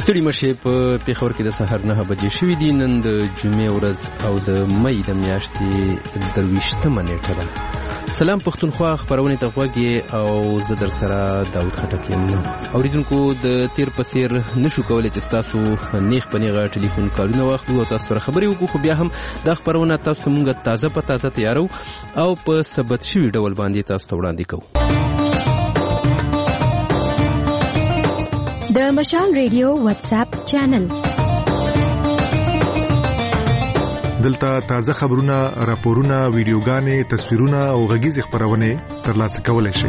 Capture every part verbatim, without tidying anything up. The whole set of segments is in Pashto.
ستړي مشه په پیښور کې د سحر نه بجې شوې دي. نن د جمعې ورځ او د مې د میاشتې درویشتمه نیټه ده. سلام پښتونخوا خبرونه ته غوږی او زه در سره داود خټک یم. اوریدونکو د تیر په څیر نشو کولای چې تاسو نیخ په نیغه ټلیفون کارونه واخلو او تاسو سره خبرې وکړو، خو بیا هم دا خبرونه تاسو مونږ تازه په تازه تیارو او په ثبت شوي ډول باندې تاسو ته وړاندې کوو. د مشال ریډیو واتس اپ چینل دلته تازه خبرونه، راپورونه، ویډیوګانې، تصویرونه او غږیز خبرونه ترلاسه کولای شئ.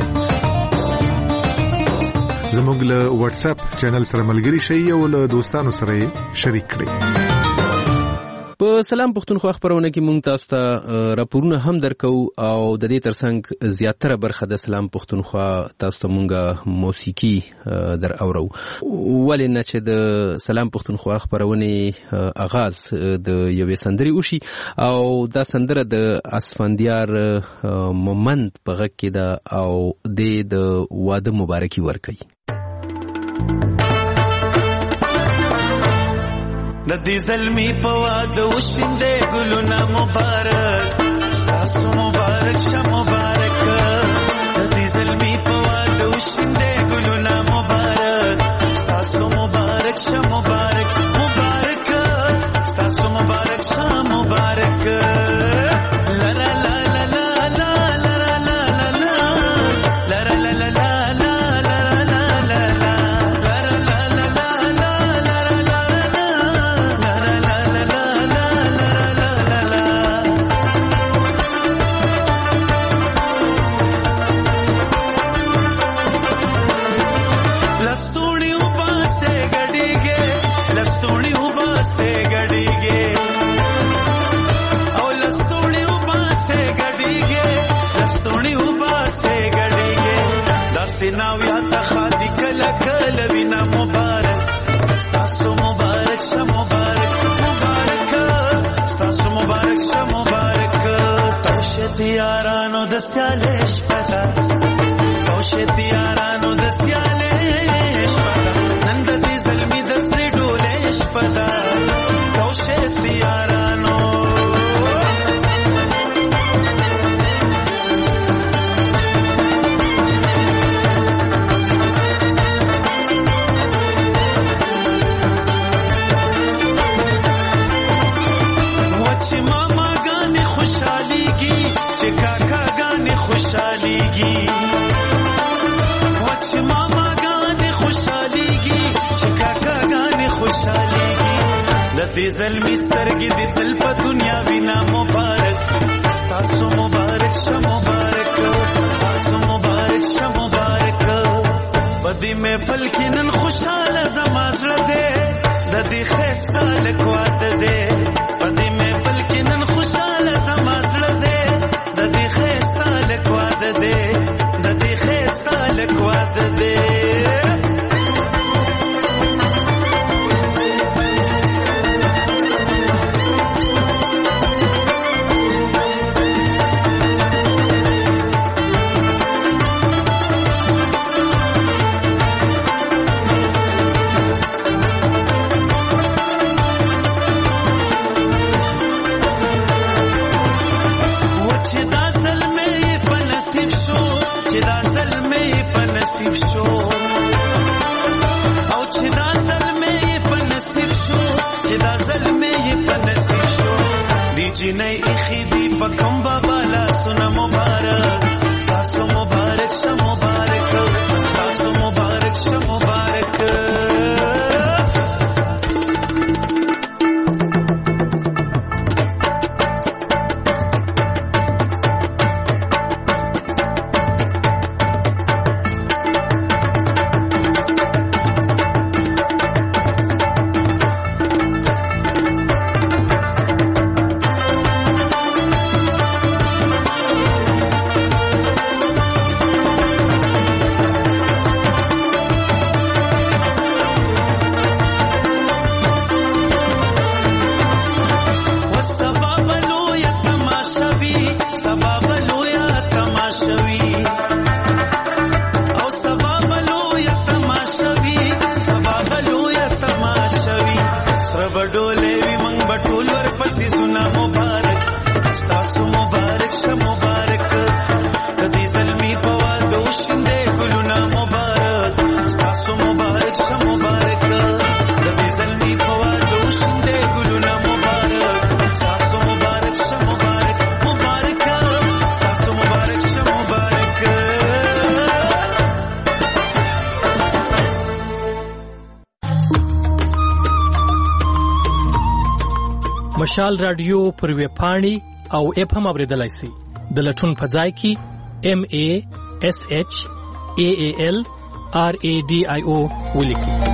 زموږ له واتس اپ چینل سره ملګري شئ او له دوستانو سره شریک کړئ. په سلام پښتونخوا خبرونه کې مونږ تاسو ته راپورونه هم درکو او د دې ترڅنګ زیاتره برخه د سلام پښتونخوا تاسو ته مونږه موسیقي در اورو. ولې نه چې د سلام پښتونخوا خبرونه آغاز د یوې سندرې وشي او دا سندره د اسفندیار مومند په غږ کې ده او د واده مبارکي ورکوي. د دې زلمی په واده وشیندې ګلونه مبارک، ستاسو مبارک شه مبارک. د دې زلمی په واده وشیندې ګلونه مبارک، ستاسو مبارک شه مبارک مبارک، ستاسو مبارک شه مبارک. لا لا لا لا لا لا لا لا لا لا لا لا لا ناو یا تخادی کلا کلا وینا مبارک، ستاسو مبارک شه مبارک مبارک، ستاسو مبارک شه مبارک. توشت یارانو د سیالش پدا، توشت یارانو د سیالش پدا، نن د دې زلمی د سری ډولش پدا. توشت یارانو چې ماما غانې خوشاليږي، چې کاکا غانې خوشاليږي، و چې ماما غانې خوشاليږي، چې کاکا غانې خوشاليږي. د دې زلمی سترګې د تل په دنیا وینا مبارک، ستاسو مبارک شه مبارک، ستاسو مبارک شه مبارک. بدی محفل کې نن خوشاله زما زړه دې، د دې خسته لکوات دې. بدی محفل کې نن خوشاله زما زړه دې، د دې خسته لکوات دې، د دې خسته لکوات دې. جنای اخیدی په کوم بابا لا سونه مبارک، تاسو مبارک شه مبارک، تاسو مبارک شه مبارک. مشال رادیو پر ویب پاڼې او اپ هم اوریدلای شئ. د لټون په ځای کې ام ای اس ایچ ای ای ال آر ای ډي آی او ولیکئ.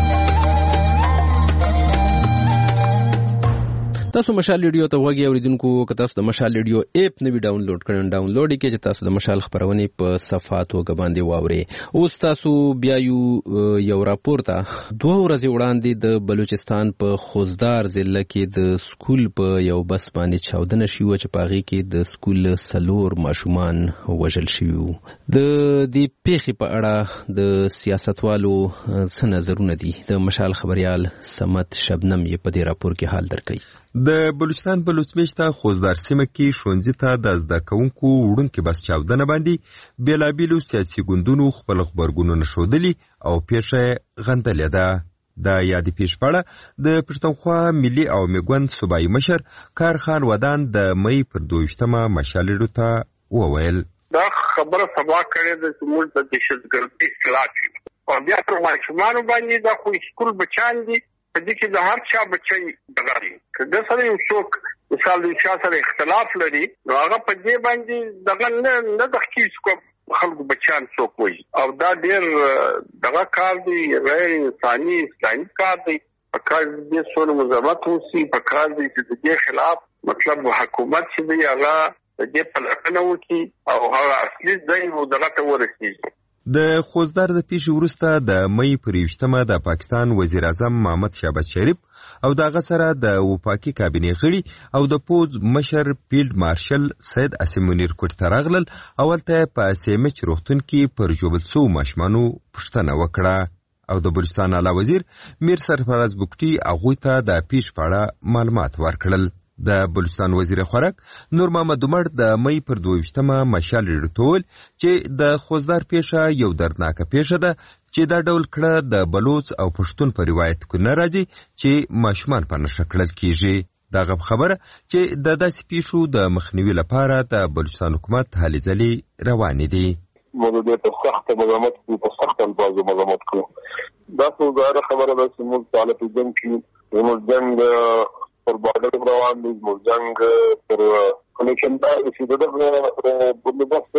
تاسو مشال ریډیو ته وګورئ اوریدونکو. که تاسو د مشال ریډیو اپ نوی ډاونلوډ کړئ ډاونلوډ یې کړئ چې تاسو د مشال خبرونه په صفحات او غباندې واورئ. اوس تاسو بیا یو یو راپور ته دوه ورځې وړاندې د بلوچستان په خوزدار ضلع کې د سکول په یو بس باندې چاودنه شوه چې په هغې کې د سکول سلور ماشومان وژل شوي. د دې پیښې په اړه د سیاستوالو څه نظرونه دي؟ د مشال خبریال سمت شبنم یې په دې راپور کې حال درکوي. د بلوچستان بلوچمیشته خوزدار سیمه کې ښوونځي ته د زده کوونکو وړونکي بس چاودنه باندې بېلابېلو سیاسي ګوندونو خپل غبرګونونه ښودلي او پیښه غندلې ده. د یادې پیښې په اړه د پښتونخوا ملي عوامي ګوند صوبایي مشر کارخان ودان د مۍ پر دوه ویشتمه مشال ریډیو ته وویل دا خبره سبا کړې ده چې موږ د دهشتګردۍ اصلاح کوو او بیا پر ماشومانو باندې دا خو سکول بچیان دي په دې کې د هر چا بچی دغاري که د سره یو څوک مثال د چا سره اختلاف لري نو هغه په دې باندې دغه نه نه د کیس کو خلکو بچیان څوک وي او دا ډېر دغه کار دی غیر انساني اسلامي کار دی. په کار دې سونه مزامت وسی په کار دې چې د خلاف مطلب حکومت چې دی هغه دې په لټنه وکي او هغه اصلي ځای وو دغه ته ورسیږي. د خوزدار د پیښې وروسته د مۍ پر یوشتمه د پاکستان وزیر اعظم محمد شهباز شریف او دغه سره د وفاقي کابینې غړي او د پوز مشر فیلډ مارشل سید اسیم منیر کوټ ته راغلل. اول ته په سیمچ روغتون کې پر ژوبل شوو ماشومانو پوښتنه وکړه او د بلوچستان اعلی وزیر میر سرفراز بوکټي هغوی ته د پیښې په اړه معلومات ورکړل. د بلوچستان وزیر خوراک نور محمد عمر د مۍ پر دوه ویشتمه مشال ریډیو ته وویل چې د خوزدار پیښه یو دردناکه پیښه ده چې دا ډول کړه د بلوچ او پښتون په روایت کې نه راځي چې ماشومان په نښه کړل کیږي. دغه خبره چې د داسې پیښو د مخنیوي لپاره د بلوچستان حکومت هلې ځلې روانې دي. موږ د سخت مزامت په سخت الفاظ مزامت کوو. دا څه خبره ده چې موږ تعالی په جنگ کې موږ جنگ پر بارډر روان دي موږ جنگ پر کلیکشن دا چې دغه بندوبست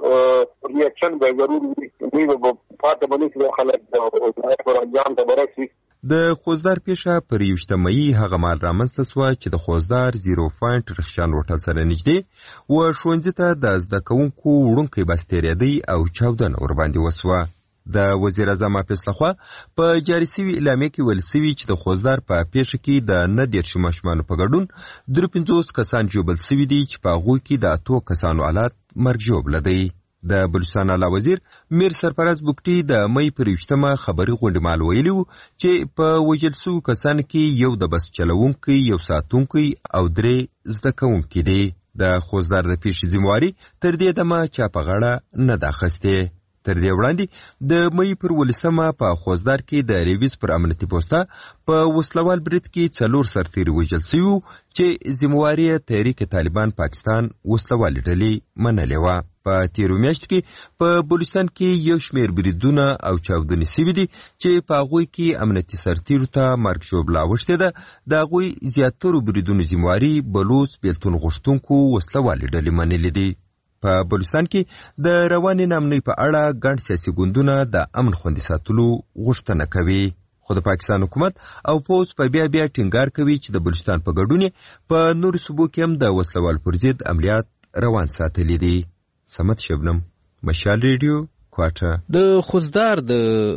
ریاکشن به ضروري دی په پاتې باندې خلک د پر انجام ته ورسي. د خوزدار پیښه پر یوشته مۍ هغه مال رامنځته سوه چې د خوزدار زیرو پوینټ رخشان هوټل سره نږدې و ښوونځي ته د زده کوونکو وړونکی بس تېرېدی او چاودنه ورباندې وسوه. د وزیر اعظم حافظ لخوا په جاري سوي اعلامیه کې ویل سوي چې د خوزدار په پیښه کې د نه دېرشو ماشومانو په ګډون درې پنځوس کسان ژوبل سوي دي چې په هغوی کې د اتو کسانو حالات مرګ ژوبله دی. د بلوچستان اعلی وزیر میر سرفراز بوکټي د مۍ پر یوشتمه خبري غونډې مهال ویلي وو چې په وژل سوو کسانو کې یو د بس چلوونکی یو ساتونکی او درې زده کوونکي دي. د خوزدار د پیښې ذمهواري تر دې دمه چا په غاړه نه ده اخیستې. تر دې وړاندې د مۍ پر ولسمه په خوزدار کې د ریویز پر امنیتي پوسټه په وسلوال برید کې څلور سرتیري وژل شوي چې ذمهواري تحریک طالبان پاکستان وسلوالې ډلې منلې وه. په تیرو میاشتو کې په بلوچستان کې یو شمېر بریدونه او چاودنې سوي دي چې په هغوی کې امنیتي سرتیرو ته مرګ ژوبله اوښتې ده. د هغوی زیاترو بریدونو ذمهواري بلوچ بېلتون غوښتونکو وسلوالې ډلې منلې دي. په بلوچستان کې د روانې ناامنۍ په اړه ګڼ سیاسي ګوندونه د امن خوندي ساتلو غوښتنه کوي. خو د پاکستان حکومت او پوځ په بیا بیا ټینګار کوي چې د بلوچستان په ګډون په نورو صوبو کې هم د وسلوال پر ضد عملیات روان ساتلي دي. سمت شبنم، مشال ریډیو، کوټه. د خوزدار د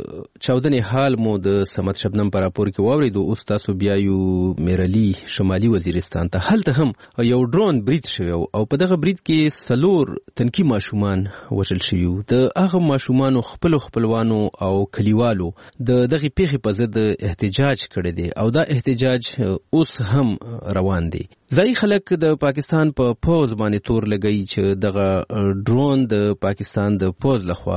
چاودنې حال مو د سمت شبنم په راپور کې واورېدو. اوس تاسو بیا یو میرالي شمالي وزیرستان ته. هلته هم یو ډرون برید شوی او په دغه برید کې څلور تنکي ماشومان وژل شوي. د هغه ماشومانو خپلو خپلوانو او کلیوالو د دغې پیښې په ضد احتجاج کړی دی او دا احتجاج اوس هم روان دی. ځایي خلک د پاکستان په پوځ باندې تور لګوي چې دغه ډرون د پاکستان د پوځ لخوا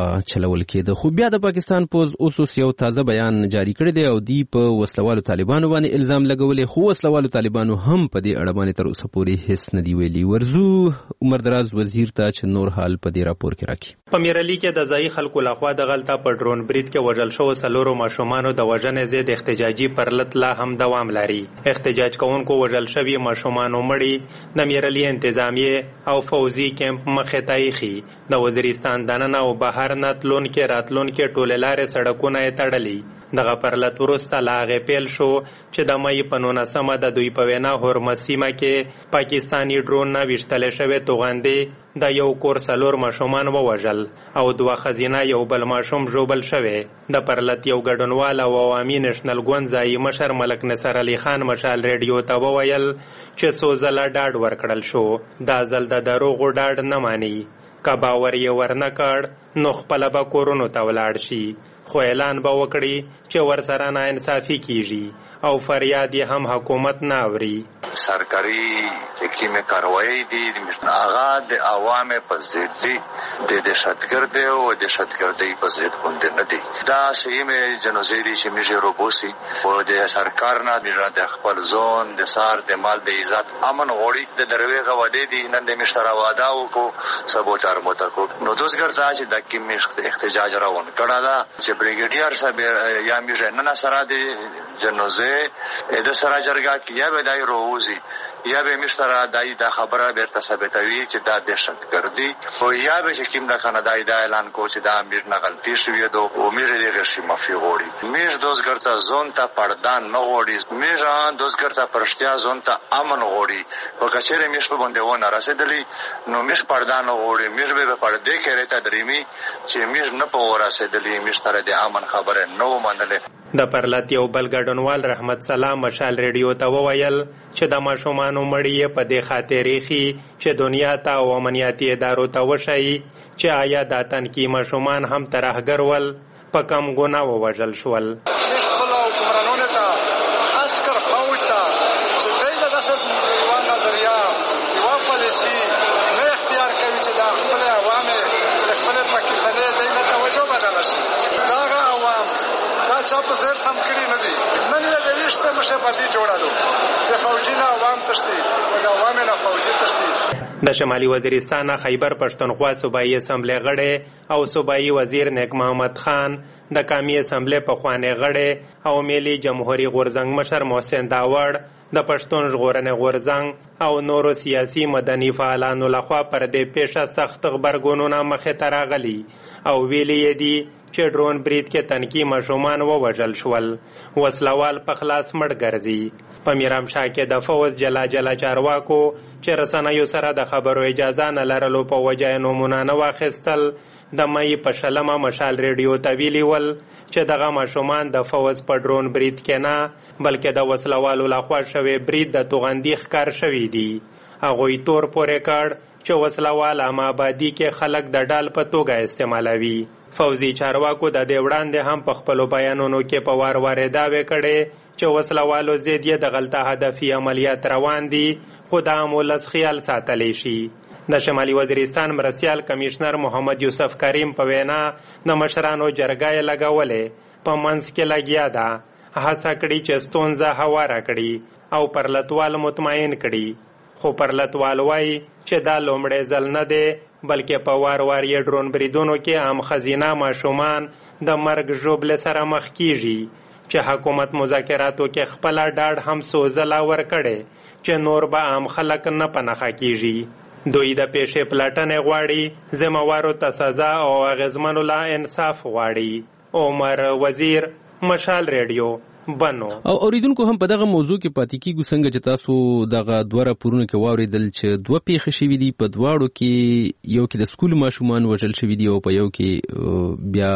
چلول کېده. خو بیا د پاکستان پوز اوس یو تازه بیان جاری کړی دی او دی په وسلوالو طالبانو باندې الزام لګولې، خو وسلوالو طالبانو هم په دې اړه باندې تر اوسه پورې هیڅ نه دی ویلي. ورزو عمر دراز وزیر ته چې نور حال په دې راپور کې راکړي. په میرالي کې د ځایي خلکو لخوا د غلطه په ډرون برید کې وژل شوو څلورو ماشومانو د وژنې ضد احتجاجي پرلط لا هم دوام لري. احتجاج کوونکو وژل شوي ماشومانو مړي د میرالي انتظامیې او فوزي کیمپ مخې ته ایښي. د وزیرستان دننه او بهر نه تلونکي راتلونکي ټولې لارې سړکونه یې تړلي. دغه پرلط وروسته لا هغې پیل شو چې د مۍ په نولسمه د دوی په وینا هورمز سیمه کې پاکستاني ډرون نه ویشتلې شوې توغندې د یو کور څلور ماشومان ووژل او دوه ښځینه یو بل ماشوم ژوبل شوې. د پرلط یو ګډونوال او عوامي نېشنل ګوند ځایي مشر ملک نصر علي خان مشال ریډیو ته وویل چې څو ځله ډاډ ورکړل شو، دا ځل د دروغو ډاډ نه ماني. که باور یې ورنه کړ نو خپله به کورونو ته ولاړ شي، خو اعلان به وکړي چې ورسره ناانصافي کیږي او فریاد یې هم حکومت نه اوري. سرکاري حکیمه کاروایی دي هغه د عوامو په ضد دي، د دهشتګردۍ او دهشتګردۍ په ضد باندې نه دي. دا سیمه جنوزي دي چې موږ روبوسي او د سرکار نه موږ د خپل ځون د سار د مال د عزت امن غوړي د درويغه وده دي نن د مشترا واده او کو سبوچار متکو نو دوسګردا چې د کیم احتجاج راون کړه دا چې بریګیډیر صاحب یا موږ نه سره د جنوزي د سره جرګه کیه به دای روزي یا به مشترا دای د خبره بیرته ثابتوي چې دا دهشتګردي او یا به چې کیم د کنادای د اعلان کو چې دا امیر نه غلطي شوې دو او میر دې غشي مافي غوړي. میر دوسګرتا زون ته پردان نه غوړي، میر دوسګرتا پرشتیا زون ته امن غوړي. په کچېره میر په باندې ونه رسیدلی نو میر پردان غوړي، میر به پردې کې رته دریمي چې میر نه په ورسېدلی مشترا د امن خبره نو منلې. د پرلط یو بل ګډونوال رحمت سلام مشال ریډیو ته وویل چې د ماشومانو مړی په دې خاطر ایښي چې دنیا ته او امنیتي ادارو ته وښایي چې آیا دا تنکي ماشومان هم ترهګر ول په کم ګناه ووژل شول. خپلو حکمرانانو ته عسکر فوج ته چې دوی د داسې یوه نظریه یوه پالیسي نه اختیار کوي چې د خپل عوامو د خپلې پاکستاني دوی ته توجه بدله شي. دغه عوام دا چا په زیر سم کړي نه دي. نن یې د ویشته مشبندي جوړالو د فوجي نه عوام تښتي او د عوامو نه فوجي تښتي. د شمالي وزیرستان خیبر پښتونخوا صوبایي اسمبلی غړی او صوبایي وزیر نیک محمد خان، د قومي اسمبلی پخوانی غړی او ملي جمهوریت غورځنګ مشر محسن داوړ، د پښتون ژغورنې غورځنګ او نورو سیاسي مدني فعالانو لخوا پر دې پیښه سخت غبرګونونه مخې ته راغلي او ویلي یې دي چې ډرون برید کې تنکي ماشومان ووژل شول، وسلوال په خلاص مړ ګرځي. په میرامشاه کې د فوز جلا جلا چارواکو چې رسنیو سره د خبرو اجازه نه لرلو په وجه یې نومونه نه واخیستل، د مۍ په شلمه مشال ریډیو ته ویلي ول چې دغه ماشومان د فوز په ډرون برید کې نه بلکې د وسلوالو لخوا شوی برید د توغندي ښکار شوي دي. هغوی تور پورې کړ چې وسلوال عامه آبادي کې خلک د ډال په توګه استعمالوي. فوزي چارواکو د دې وړاندې هم په خپلو بیانونو کې په وار وارې دعوې کړې چې وسلوالو ضد یې د غلطه هدفي عملیات روان دي، خو دا هم ولس خیال ساتلی شي. د شمالي وزیرستان مرستیال کمیشنر محمد یوسف کریم په وینا د مشرانو جرګه یې لګولې په منځ کې لګیا ده، هڅه کړي چې ستونزه هواره کړي او پرلتوال مطمئن کړي. خو پرلتوال وایي چې دا لومړی ځل نه دی بلکې په وار وار یې ډرون بریدونو کې عام ښځینه ماشومان د مرګ ژوبلې سره مخ کیږي چې حکومت مذاکراتو کې خپله ډاډ هم څو ځله ورکړی چې نور به عام خلک نه په نښه کیږي. دوی د پیښې پلټنې غواړي، ذمهوارو ته سزا او اغېزمنو لا انصاف غواړي. عمر وزیر، مشال ریډیو، بنو. او اوریدونکو هم په دغه موضوع کې پاتې کیږو څنګه چې تاسو دغه دوه راپورونه کې واوریدل چې دوه پیښې شوي دي، په دواړو کې یو کې د سکول ماشومان وژل شوي دي او په یو کې بیا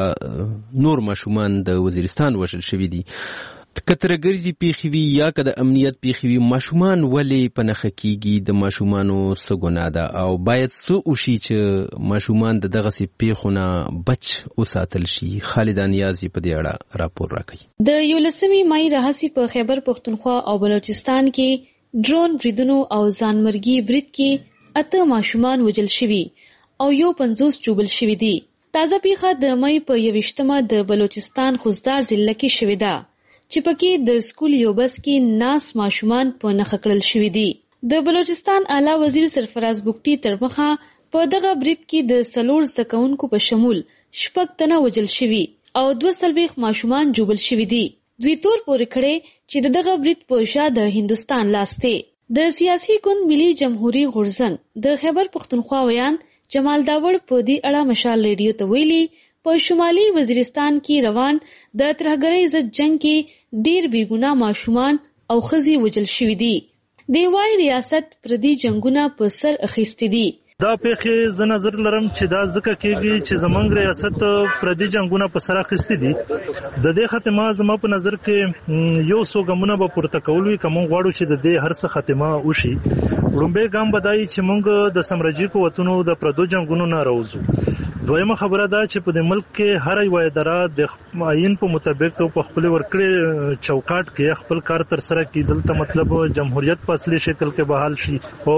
نور ماشومان د وزیرستان وژل شوي دي. که ترهګرځي پیښې وي یا که د امنیت پیښې وي، ماشومان ولې په نښه کیږي؟ د ماشومانو څه ګناه ده او باید څه وشي چې ماشومان د دغسې پیښو نه بچ وساتل شي؟ خالده نیازي په دې اړه راپور راکوي. د یولسمې مای راهیسې په خیبر پښتونخوا او بلوچستان کې ډرون بریدونو او ځانمرګي برید کې اته ماشومان وژل شوي او یو پنځوس چوبل شوي دي. تازه پیښه د مې په یویشتمه د بلوچستان خوزدار ضلع کې شوې ده چې پکې د سکول یو بس کې ناس ماشومان په نښه کړل شوي دي. د بلوچستان اعلی وزیر سرفراز بوکټي تر مخه په دغه برید کې د څلور زده کوونکو په شمول شپږ تنه وژل شوي او دوه څلوېښت ماشومان ژوبل شوي دي. دوی تور پورې کړی چې د دغه برید په شا د هندوستان لاس دی. د سیاسي ګوند ملي جمهوریت غورځنګ د خیبر پښتونخوا ویان جمال داوړ په دې اړه مشال ریډیو ته ویلي په شمالي وزیرستان کې روان د ترهګرۍ ضد جنگ کې ډیر بیګناه ماشومان او ښځې وژل شوي دي. دی وايي ریاست پردي جنگونه په سر اخیستي دي. دا پیښې زه نظر لرم چې دا ځکه کېږي چې زمونږ ریاست پردي جنگونه په سر اخیستي دي. د دې خاتمه زما په نظر کې یو څو ګامونه به پورته کول وي که موږ غواړو چې د دې هر څه خاتمه وشي. لومړی ګام به دا وي چې موږ د سمرجي قوتونو د پردو جنگونو نه راوځو. دویمه خبره دا چې په دې ملک کې هر یو اداره د آئین په مطابق په خپل ورکړې چوکاټ کې خپل کار تر سره کړي. دلته مطلب جمهوریت په اصلي شکل کې بحال شي او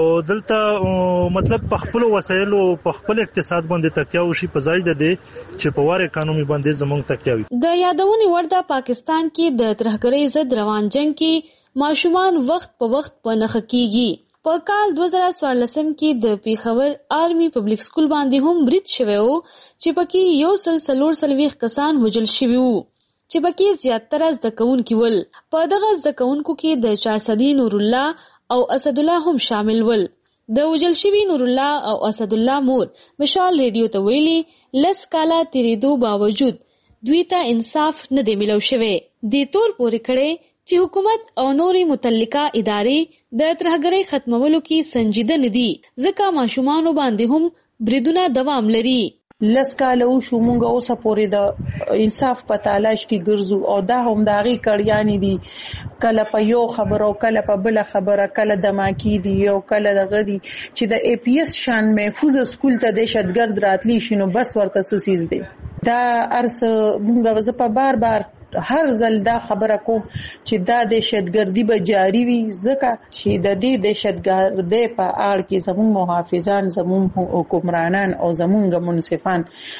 دلته مطلب په خپل وسایلو په خپل اقتصاد باندې تکیه وشي په ځای د دې چې په وار اکانومي باندې زموږ تکیه وي. د یادونې وړ ده پاکستان کې د ترهګرۍ ضد روان جنگ کې ماشومان وخت په وخت په نښه کیږي. په کال دوه زره څوارلسم کې د پیښور آرمي پبلک سکول باندې هم برید شوی و چې پکې یو سل څلور څلوېښت کسان وژل شوي وو چې پکې زیاتره زده کوونکي ول. په دغه زده کوونکو کې د چارسدي نور الله او اسد الله هم شامل ول. د وژل شوي نور الله او اسد الله مور مشال ریډیو ته ویلي لس کاله تیریدو باوجود دوی ته انصاف نه دی ملو شوی. دې تور پورې کړی چې حکومت او نورې متعلقه ادارې د ترهګرۍ ختمولو کې سنجیده نه دي ځکه ماشومانو باندې هم بریدونه دوام لري. لس کاله وشو مونږ اوسه پورې د انصاف په تلاش کې ګرځو او دا هم د هغې کړیانې دي کله په یو خبره او کله په بله خبره کله دماکي دي او کله دغه دي چې د ای پی ایس شان محفوظ سکول ته دهشتګرد راتلی شي نو بس ورته څه څیز دی. دا ارڅ مونږ زه په بار بار هر ځل دا خبره کوم چې دا دهشتګردي به جاری وي ځکه چې د دې دهشتګردۍ په اړه کې زموږ محافظان زموږ حکمرانان او زموږ منصفان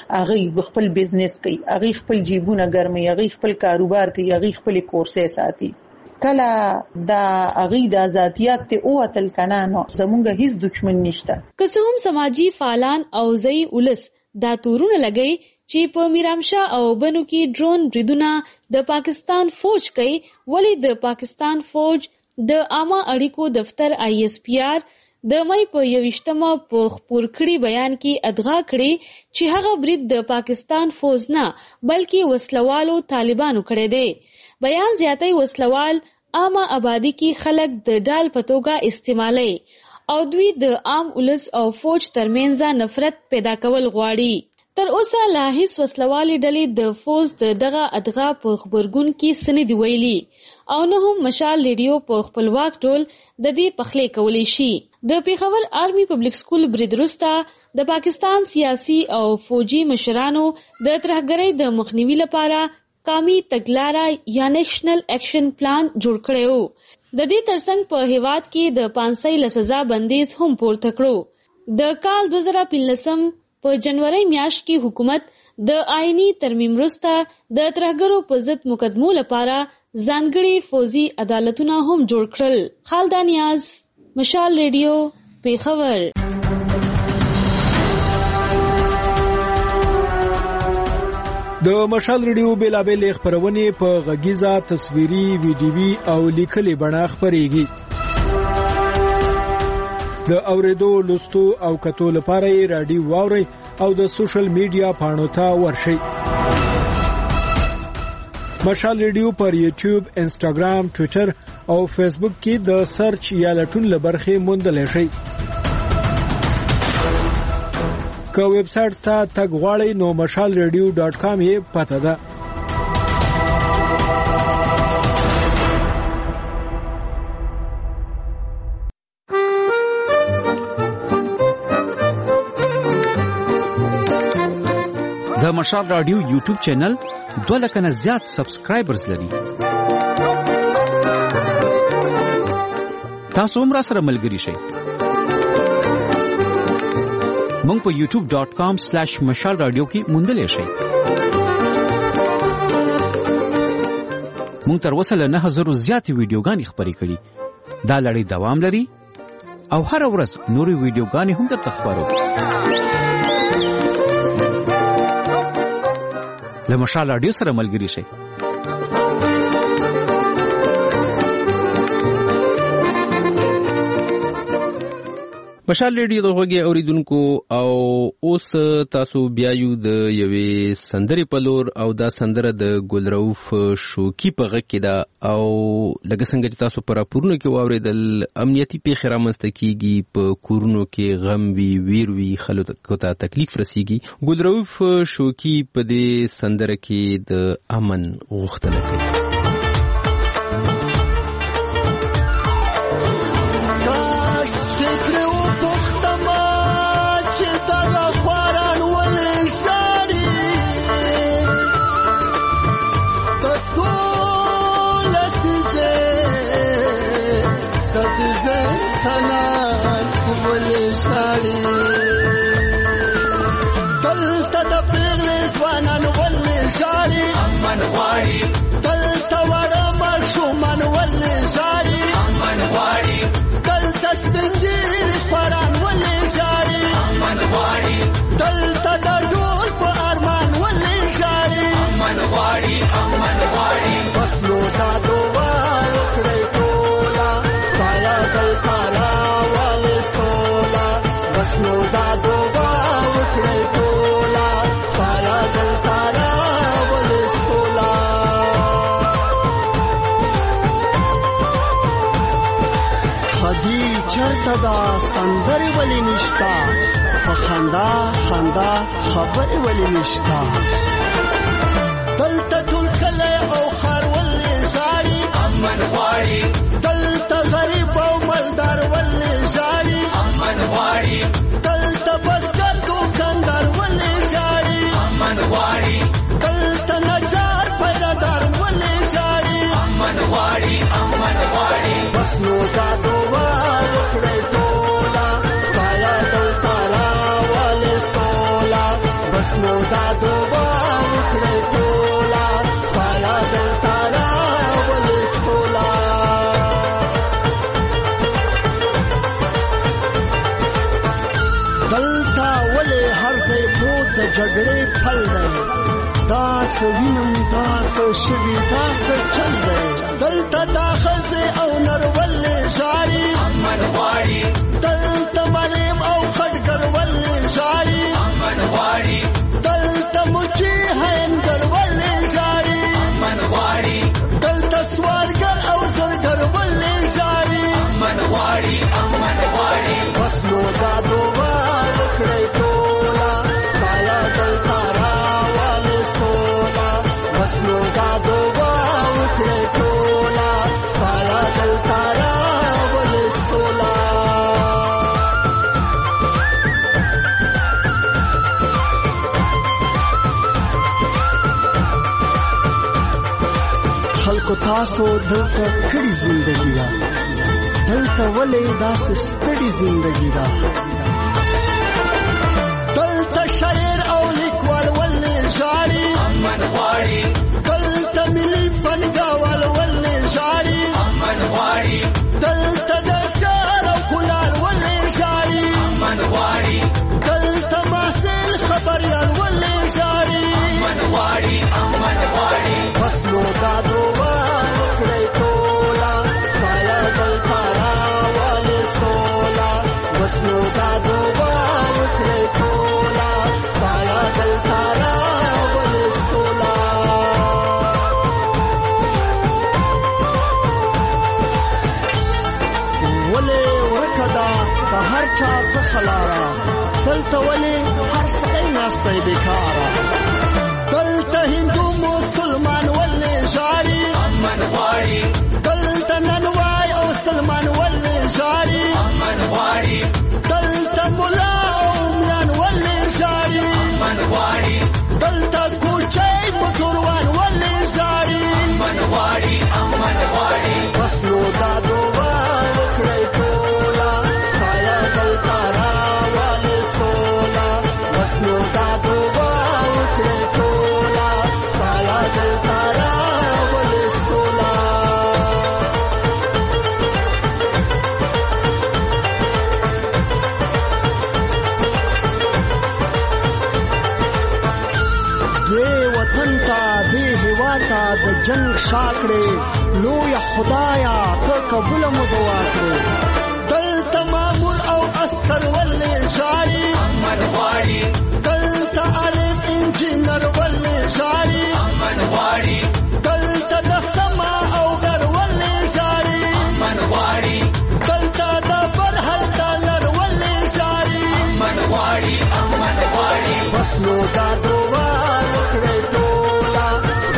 هغه خپل بزنس کوي هغه خپل جیبونه ګرمي هغه خپل کاروبار کوي هغه خپل کورسې ساتي. کله دا هغه د ذاتيات ته او تل کنانو زموږ هیڅ دښمن نشته. که څه هم سماجی فعالان او ځای ولس دا تورونه لګي چې په میرامشاه او بنو کې ډرون بریدونه د پاکستان فوج کوي ولی د پاکستان فوج د عامه اړیکو دفتر آی ایس پی آر د مې په یویشتمه په خپور کړي بیان کې ادعا کړې چې هغه برید د پاکستان فوج نه بلکې وسلوالو طالبانو کړی دی. بیان زیاتې وسلوال عامه آبادی کې خلک د ډال په توګه استعمالي او دوی د عام ولس او فوج ترمنځ نفرت پیدا کول غواړي. تر اوسه لا هیڅ وسلوالې ډلې د فوج د دغه ادعا په خبرګون کې څه نه دي ویلي او نه هم مشال ریډیو په خپلواک ډول د دې پخلی کولی شي. د پیښور آرمي پبلک سکول برید وروسته د پاکستان سیاسي او فوجي مشرانو د ترهګرۍ د مخنیوي لپاره قومي تګلاره یا نیشنل اکشن پلان جوړ کړی و. د دې ترڅنګ په هیواد کې د پانسۍ له سزا بندیز هم پورته کړو. د کال دوه زره پنځلسم په جنوري میاشت کې حکومت د آئینی ترمیم وروسته د ترهګرو په ضد مقدمو لپاره ځانګړي فوجي عدالتونه هم جوړ کړل. خالد نیاز مشال ریډیو پیښور. د مشال ریډیو بیلابل خبرونه په غږیزه تصویري ویډیوي او لیکلي بڼه خبريږي. د اوریدو لوستو او کتو لپاره یې رادیو واوري او د سوشل میډیا پاڼو ته ورشئ. مشال ریډیو پر یوټیوب، انسټاګرام، ټوئیټر او فیسبوک کې د سرچ یا لټون لبرخې موندلی شئ. که ویب سټ ته تګ غواړئ نو مشال ریډیو ډاټ کام یې پته ده. د مشال رادیو یوټیوب چینل دوه لکه نه زیات سبسکرایبرز لري. تاسو هم را سره ملګری شئ. مونږ په یوټیوب ډاٹ کام سلیش مشال رادیو کې موندلی شئ. مونږ تر اوسه له نه زرو زیاتې ویډیوګانې خپرې کړي. دا لړۍ دوام لري او هر ورځ نورې ویډیوګانې هم درته خپرو. له مشال رادیو سره ملګري شئ. مشال ریډیو د غوږی اوریدونکو او اوس تاسو بیا یو د یوې سندرې په لور او دا سندره د ګلرؤف شوقي په غږ کې ده او لکه څنګه چې تاسو په راپورونو کې واورېدل امنیتي پیښې رامنځته کیږي، په کورونو کې غم وي، ویر وي، خلکو ته تکلیف رسیږي. ګلرؤف شوقي په دې سندره کې د امن غوښتنه کوي. دلته د پیغلې ځوانان ولې ژاړي، امن غواړي. دلته وړه ماشومان ولې ژاړي، امن غواړي. دلته سپین ږیري خواران ولې ژاړي، امن غواړي. دلته د ډول په ارمان ولې ژاړي، امن غواړي، امن غواړي. بس نو دا دعا وکړئ ټوله، بالا دلته راولې سوله. بس نو دا دعا وکړئ ټوله، بالا دلته راولې سوله. خدي چرته دا سندرې ولې نشته، په خندا خندا خبرې ولې نشته. دلته ټول کلی او ښار ولې ژاړي، امن غواړي. دلته غریب او مالدار ولې ژاړي، امن غواړي. دلته بزګر دوکاندار ولې ژاړي، امن غواړي. دلته نجار پیدادار ولې ژاړي، امن غواړي، امن غواړي. بس نو دا دعا وکړئ ټوله، بالا دلته راولې سوله. بس نو دا دعا وکړئ ټوله، بالا دلته راولې سوله. دلته ولې هر ځای پروت د جګړې پل دی، دا څه وینم، دا څه شوي، دا څه چل دی. دلته دا ښځې او نر ولې ژاړي، امن غواړي. دلته مریم او خټګر ولې ژاړي، امن غواړي. دلته مچي هینګر ولې ژاړي، امن غواړي. دلته سوارګر او زرګر ولې ژاړي، امن غواړي، امن غواړي. بس نو دا دعا وکړئ ټوله، بالا دلته راولې سوله. بس نو دا دعا وکړئ ټوله، بالا دلته راولې سوله. خلکو تاسو دلته کړي زندګي ده، دلته ولې داسې ستړي زندګي ده. دلته شاعر او لیکوال ولې ژاړي، امن غواړي. دلته ملي فنګاوال ولې ژاړي، امن غواړي. دلته ډاکټر او کولار ولې ژاړي، امن غواړي. دلته محصل خبریال ولې ژاړي، امن غواړي، امن غواړي. بس نو دا دعا وکړئ ټوله، بالا دلته راولې سوله. بس نو دا دعا وکړئ ټوله، بالا دلته راولې سوله. ولې ورکه ده په هر چا څخه لاره، دلته ولې هر سړی ناستی بېکاره. دلته هندو مسلمان ولې ژاړي، امن غواړي. دلته ننوای او سلمان ولې ژاړي، امن غواړي. دلته ملا او میان ولې ژاړي، امن غواړي. دلته کوچی موټروان ولې ژاړي، امن غواړي، امن غواړي. بس نو دا دعا وکړئ ټوله، بالا دلته راولې سوله. بس نو دا دعا وکړه ټولا تعالی دلته راولې سولا تا د جنگ شاکړې لوی خدایا ته قبول مو دعا کړې دلته مامور او عسكر ولې جاري امن واړي دلته عالم انجینر ولې جاري امن واړي دلته د سما او ګر ولې جاري امن واړي دلته د برهل ډالر ولې جاري امن واړي امن واړي بس نو دا دعا وکړې ټولا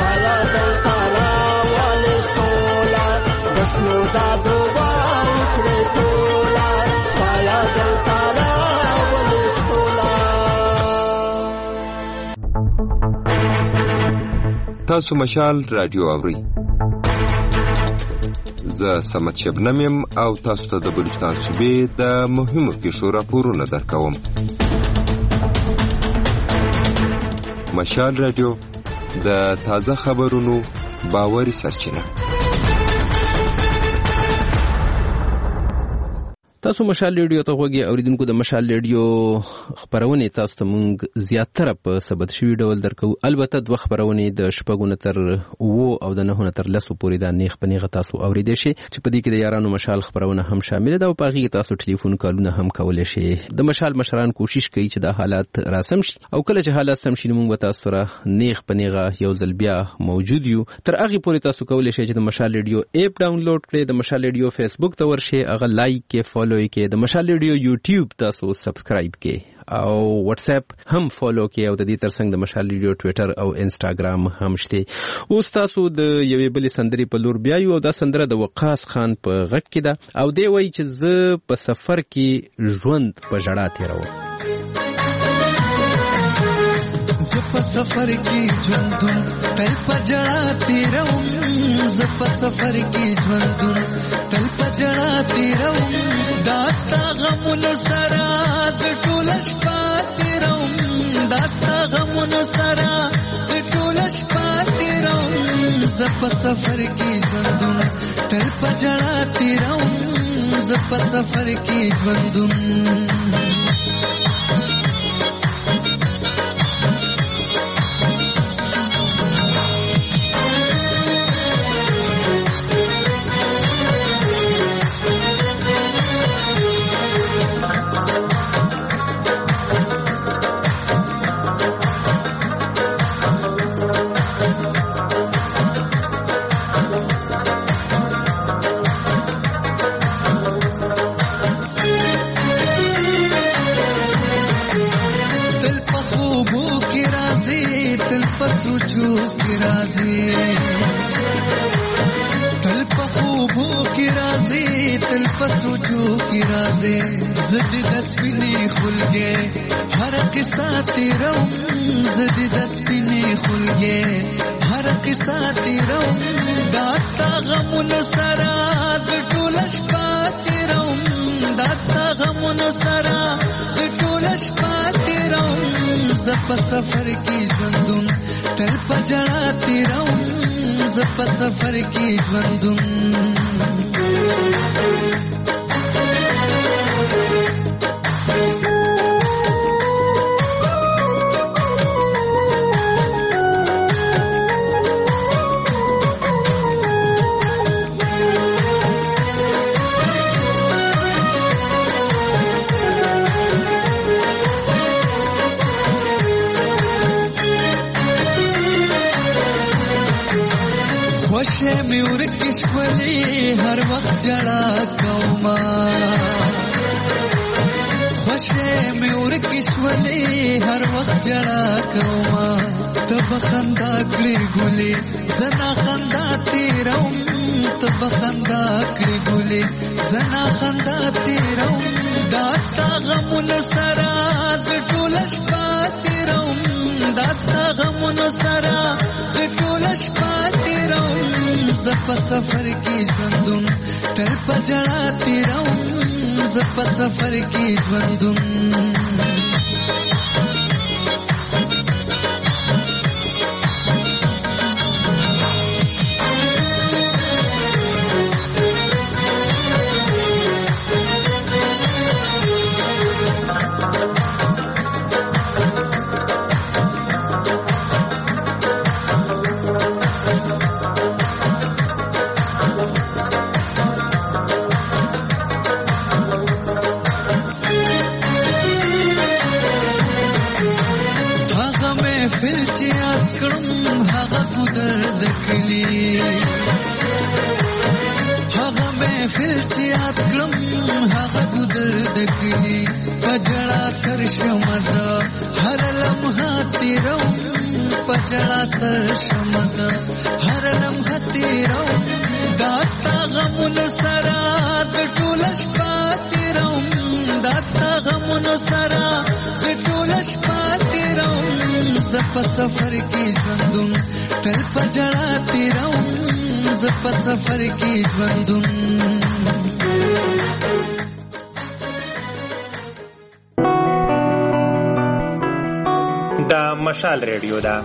نو دا دعا وکړه ټولا تعالی دلته راولې سولا تاسو مشال رادیو اورئ زه سمت شبنم یم او تاسو ته د بلوچستان صوبې د مهمو پیښو راپورونه درکوم. مشال رادیو د تازه خبرونو باوري سرچینه. تاسو مشال ریډیو ته غوږی اوریدونکو د مشال ریډیو خبرونه تاسو ته مونږ زیاتره په ثبت شوی ډول درکو. البته دوه خبرونه د شپږونه تر وو او د نهونه تر لسو پورې د نیخ پنیغه تاسو اوریدئ شئ چې په دې کې د یارانو مشال خبرونه هم شامل ده او په هغه تاسو ټلیفون کالونه هم کولای شئ. د مشال مشران کوشش کوي چې د حالات راسم شي او کله چې حالات سم شي موږ تاسو سره نیخ پنیغه یو ځل بیا موجود یو. تر هغه پورې تاسو کولای شئ چې د مشال ریډیو اپ ډاونلوډ کړئ، د مشال ریډیو فیسبوک ته ورشئ، هغه لایک کې فالو کې، د مشال ریډیو یوټیوب تاسو سبسکرایب کې او واتس اپ هم فالو کې او د دې ترڅنګ د مشال ریډیو ټوئیټر او انستګرام هم شته. اوس تاسو د یوې بلې سندرې په لور بیا یو او دا سندره د وقاص خان په غږ کې ده او دی وایي چې زه په سفر کې ژوند په ژړا تیروم. زه په سفر کې ژوندون تل په ژړا تیروم، زه په سفر کې ژوندون تل په ژړا تیروم، داستا غمونو سره زه ټوله شپه تیروم، داستا غمونو سره زه ټوله شپه تیروم، زه په سفر کې ژوندون تل په ژړا تیروم، زه په سفر کې ژوندون. زدی دسپینی خلگے ہر قصہ تیروم، زدی دسپینی خلگے ہر قصہ تیروم، داستا غمون سرا زٹولش پا تیروم، داستا غمون سرا زٹولش پا تیروم، زپ سفر کی ژوندون تل په ژړا تیروم، زپ سفر کی ژوندون. خوشه می ورکش ولی هر وخت جڑا کوما، خوشه می ورکش ولی هر وخت جڑا کوما، تب خندا کړي ګولي زنا خندا تیروم، تب خندا کړي ګولي زنا خندا تیروم، داستا غمون سرا زټولش پاتیروم، داستا غمون سرا زټولش پاتیروم، زپ سفر کی ژوندون تل په ژړا تیروم، زپ سفر کی ژوندون. ګودر د کلی هغه محفل چې یاد کړم هغه ګودر د کلی پجړا سر شمزه هر لمحه تیروم پجړا سر شمزه هر لمحه تیروم داستا غمونو سره ټول شپه تیروم داستا غمونو سره ټول شپه تیروم زپ سفر کې ژوندون تل پجړا تیروم زپ سفر کې ژوندون. دا مشال ریډیو ده.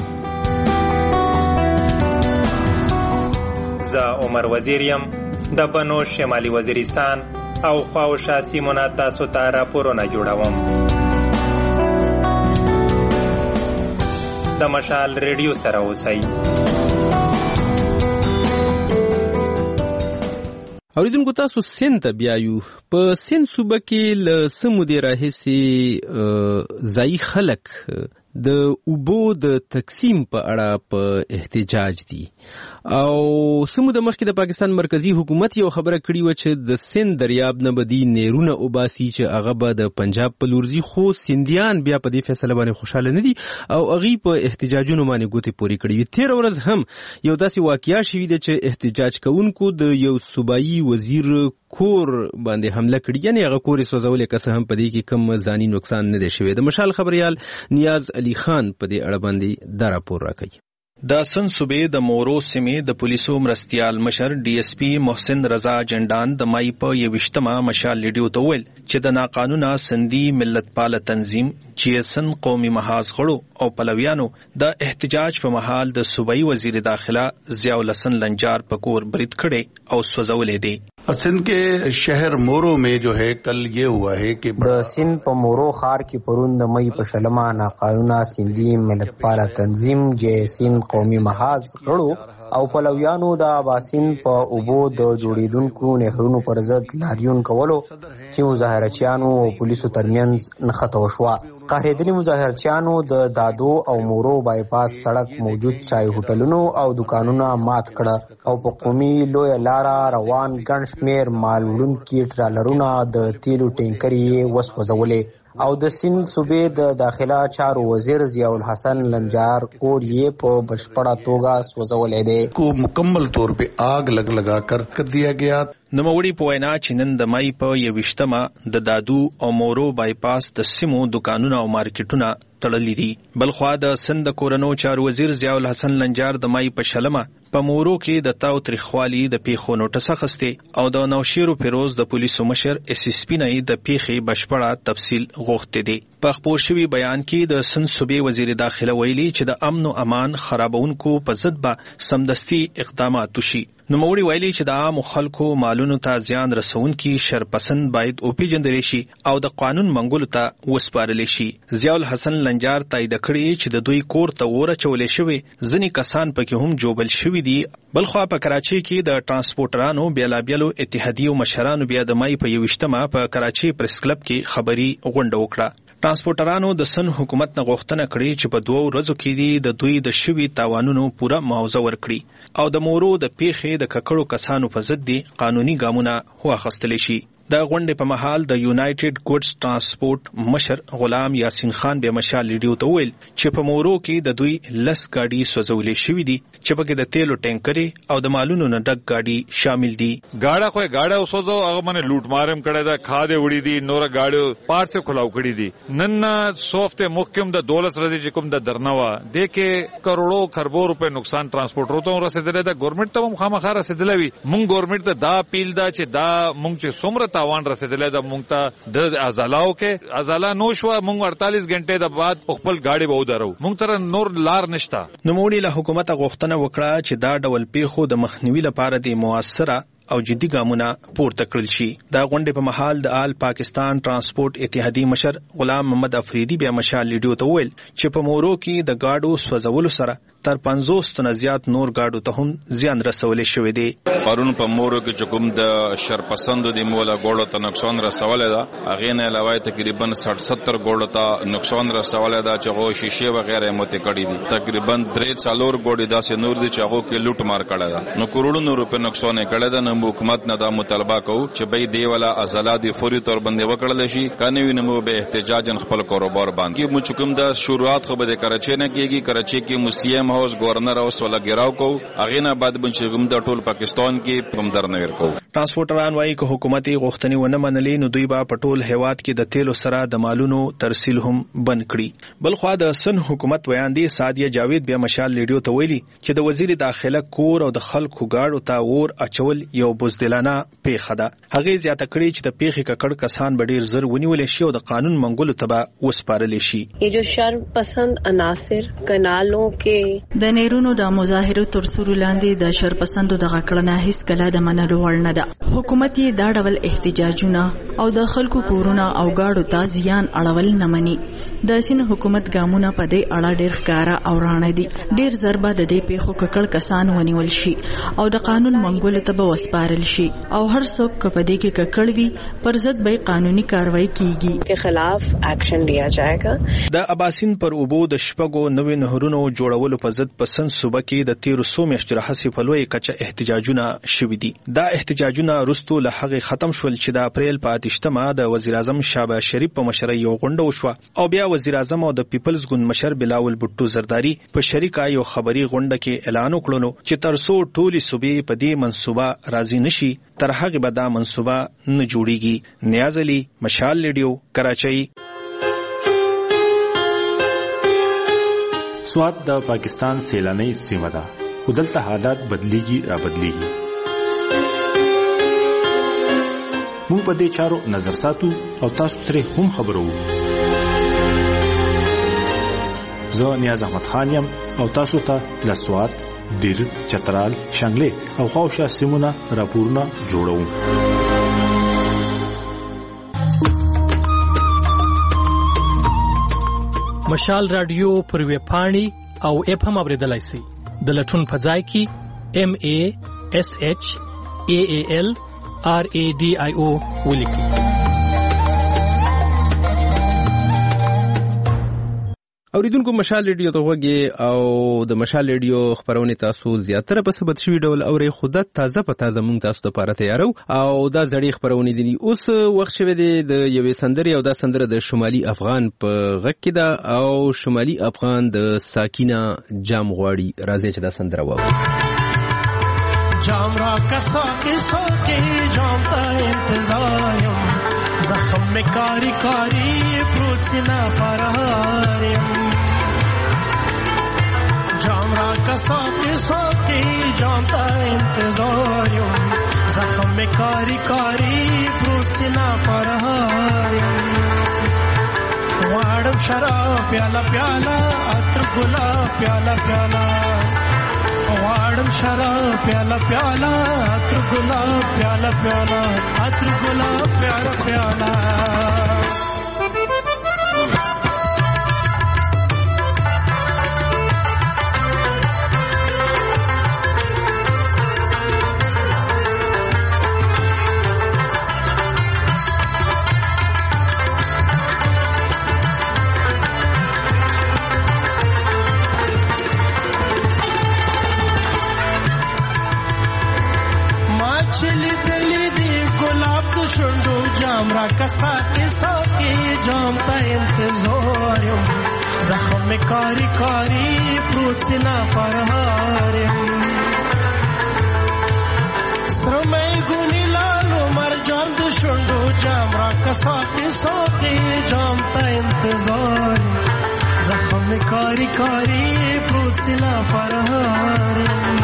زه عمر وزیر یم د بنو شمالي وزیرستان او خواوشا سیمونه تاسو ته راپورونه جوړوم. د مشال ریډیو سره اوسئ. اوریدونکو تاسو سند ته بیایو. په سند صوبه کې له سمو دی راهیسې ځایي خلک د اوبو د تقسیم په اړه په احتجاج دي او سمو د مخکې د پاکستان مرکزی حکومت یو خبره کړې و چې د سند دریاب نه به دی نیرونه اوباسي چې هغه به د پنجاب په لورځي، خو سندیان بیا په دې فیصله باندې خوشاله نه دي او هغې په احتجاجونو باندې ګوتې پورې کړې وي. تېره ورځ هم یو داسې واقعه شوې ده چې احتجاج کوونکو د یو صوبایي وزیر کور باندې حمله کړې، یعنې هغه کور یې سوځولی، که څه هم په دې کې کم ځاني نقصان نه دی شوی. د مشال خبریال نیاز علي خان په دې اړه باندې دا راپور راکوي. د سند صوبې د مورو سیمې د پولیسو مرستیال مشر ډي اس پی محسن رضا جنډان د مای په یویشتمه مشال ریډیو ته وویل چې د ناقانونه سندي ملت پاله تنظیم چې سند قومي محاذ غړو او پلویانو د احتجاج په مهال د صوبایي وزیر داخله ضیاء الحسن لنجار په کور برید کړي او سوځولې دي. सिंध के शहर मोरो में जो है कल ये हुआ है कि د سند په مورو ښار کې پرون د مئی په شلمه ناقانونه سندي ملت پاله تنظیم چې سند قومي محاذ غړو او پلویانو د اباسین په اوبو د جوړیدونکو نهرونو پر ضد لاریون کولو چې مظاهرچیانو او پولیسو ترمنځ نښته وشوه. قهرېدلي مظاهرچیانو د دادو او مورو بایپاس سړک موجود چای هوټلونو او دکانونه مات کړه او په قومي لویه لاره روان ګڼ شمېر مال وړونکي ټرالرونه د تیلو ټینکر یې وسوځولې او د سند صوبې د داخله چارو وزیر ضیاء الحسن لنجار کور یې په بشپړه توګه سوځولی دی. کو مکمل طور په آگ لگ لگا کر کر دیا گیا. نوموړي په وینا چې نن د مای په یویشتمه د دادو او مورو بایپاس د سیمو دکانونه او مارکیټونه تړلي دي. بلخوا د سند کورنو چارو وزیر ضیاء الحسن لنجار د مای په شلمه په مورو کې د تاو تریخوالي د پیښو نوټس اخیستی او د نوشیرو پیروز د پولیسو مشر اس اس پی نه د پیښې بشپړه تفصیل غوښتي دي. په خپور شوي بیان کې د سند صوبې وزیر داخله ویلي چې د امن او امان خرابونکو په ضد به سمدستي اقدامات وشي. نوموړي ویلي چې د عامو خلکو مالونو ته زیان رسونکي شرپسند باید وپېژندل شي او د قانون منګولو ته وسپارل شي. ضیاء الحسن لنجار تایید کړی چې د دوی کور ته اور اچولې شوی، ځینې کسان پکې هم جوبل شوي دي. بلخوا په کراچۍ کې د ټرانسپورټرانو بیلابیلو اتحادیو مشرانو بیا د مای په یویشتمه په کراچۍ پریس کلب کې خبري غونډه وکړه. ټرانسپورټرانو د سن حکومت نه غوښتنه کړې چې په دوو ورځو کې دي د دوی د شوي تاوانونو پوره معاوضه ورکړي او د مورو د پیښې د ککړو کسانو په ضد دي قانوني ګامونه واخیستل شي. د غونډې په مهال د یونایټډ ګوډز ټرانسپورټ مشر غلام یاسین خان به مشال ریډیو ته ویل چې په مورو کې د دوی لس گاډي سوځولې شوې دي چې پکې د تیلو ټینکرې او د مالونو نه ډک گاډي شامل دي. گاډه خو گاډه وسوځو هغه باندې لوټ مارم کړه دا خاده وړي دي نور گاډي پارت سے کلاو کړي دي. نن سوفت محکم د دولت رضی چې کوم د درنوا د کې کروڑو خربو روپے نقصان ټرانسپورټرو ته رسیدل دا ګورنمنت ته هم خامخا رسیدل وي. مونږ ګورنمنت ته دا اپیل دا چې دا مونږ چې څومره تاوان رسیدل دا مونږ ته د ازالاو کې ازالا نوشوا مونږ اړتالیس غنټه د بعد خپل گاډي به ودرو مونږ تر نور لار نشتا. نو موږ له حکومت غوښتنه وکړه چې دا ډول پیښو د مخنیوي لپاره د موثره او جدي ګامونه پورته کړل شي. دا غونډې په مهال د آل پاکستان ترانسپورت اتحادیې مشر غلام محمد افریدي بیا مشال لیډیو ته وویل چې په مورو کې د گاډو سوځولو سره تر پنځوس تنه زیات نور گاډو ته هم زیان رسولې شوې دي. قانون په مورو کې چې کوم د شرپسندو د مولا ګوړو ته نقصان رسولې ده هغه نه علاوه تقریبا ساठ ستر ګوړو ته نقصان رسولې ده چې غو شیشه وغیرہ مت کړي دي. تقریبا درې څلور ګوړي داسې نور دي چې هغه کې لوټ مار کړه ده. نو کروڑونو روپے نقصان کړه ده. نو حکومت نه دا مطالبه کوي چې به دی ولا عضلات فوري تور باندې وکړل شي کنه وي نو به احتجاجن خپل کاروبار باندې مو چکم د شروعات خو به د کراچۍ نه کیږي. کراچۍ کې موسیم هاوس گورنر اوس ولا ګراو کو اغه نه بعد بنچګم د ټول پاکستان کې کوم درنویر کو. ترانسپورټران وايي چې حکومت غوښتنې ونه منلې نو دوی به په ټول هیواد کې د تیلو سره د مالونو ترسیل هم بند کړي. بل خو د سن حکومت ویاندې سادیه جاوید بیا مشال لیډیو ته ویلي چې د وزیر داخله کور او د خلکو گاډو ته ور اچول یو بزدلانه پیښه ده. هغه زیاته کړي چې د پیښې ککړ کسان به ډیر زر ونیول شي او د قانون منګولو ته به وسپارل شي. یہ جو شرم پسند عناصر کنالوں کې د نیرونو د مظاهرو تر سوري لاندې د شرپسندو د غکړنه هیڅ کله د منلو وړ نه ده. حکومت یې دا ډول احتجاجونه او د خلکو کورونه او گاډو ته زیان اړول نه مني. د سین حکومت ګامونه په دې اړه ډیر ښکارا او رانه دي. ډیر ضربه د دې پیښو ککړ کسان ونیول شي او د قانون منګولو ته به وسپارل شي او هر څوک په دې کې ککړ وي پر ضد به قانوني کاروایی کیږي کے خلاف ایکشن لیا جائے گا. د اباسین پر اوبو د شپږو نوې نهرونو جوړولو په ضد په سن صوبه کې د تیرو څو میاشتو راهیسې په لوی کچه احتجاجونه شوي دي. دا احتجاجونه وروسته له هغې ختم شول چې د اپریل په اتهشتمه د وزیر اعظم شهباز شریف په مشرۍ یو غونډه وشوه او بیا وزیر اعظم او د پیپلز ګوند مشر بلاول بوټو زرداری په شریکه یو خبري غونډه کې اعلان وکړ چې تر څو ټولي صوبې په دې منصوبه راضي نشي تر هغه به دا منصوبه نه جوړیږي. نیاز علي، مشال لیډیو، کراچۍ. سوات د پاکستان سیلاني سیمه ده خو دلته حالات بدلیږي را بدلیږي. موږ په دې چارو نظر ساتو او تاسو ترې هم خبرو. زه نیاز احمد خان یم او تاسو ته له سوات، دیر، چترال، شانګلې او خاوشا سیمونه راپورونه جوړوم. مشال رادیو پر ویب پاڼې او اپ هم اوریدلای شئ. د لټون په ځای کې ام ای اس ایچ ای ای ال آر ای ډي آی او ولیکئ. اوریدونکو مشال ریډیو ته وګورئ او د مشال ریډیو خبرونه تاسو زیاتره په ثبت شوی ډول اوري خود تازه په تازه مونږ تاسو لپاره تیارو او دا زړې خبرونه دي. اوس وخت شوی دی د یوې سندرې او دا سندره د شمالي افغان په غږ کې ده او شمالي افغان د ساکینه جام غواړي. راځي چې دا سندره واورو. جام را کسا کے سو کے جام تا انتظاریم زخم میں کاری کاری پروت سنا پرہاریم جام را کسا کے سو کے جام تا انتظاریم زخم میں کاری کاری پروت سنا پرہاریم واڑم شراب پیالا پیالا عطر گلاب پیالا پیالا واڑم شراب پیالا پیالا عطر گلاب پیالا پیالا عطر گلاب پیالا پیالا جام را کسا کے ساکے جام تا انتظاریم زخم میں کاری کاری پروت سنا پرہاریم سرمائی گونی لالو مرجان دو شنڈو جام را کسا کے ساکے جام تا انتظاریم زخم میں کاری کاری پروت سنا پرہاریم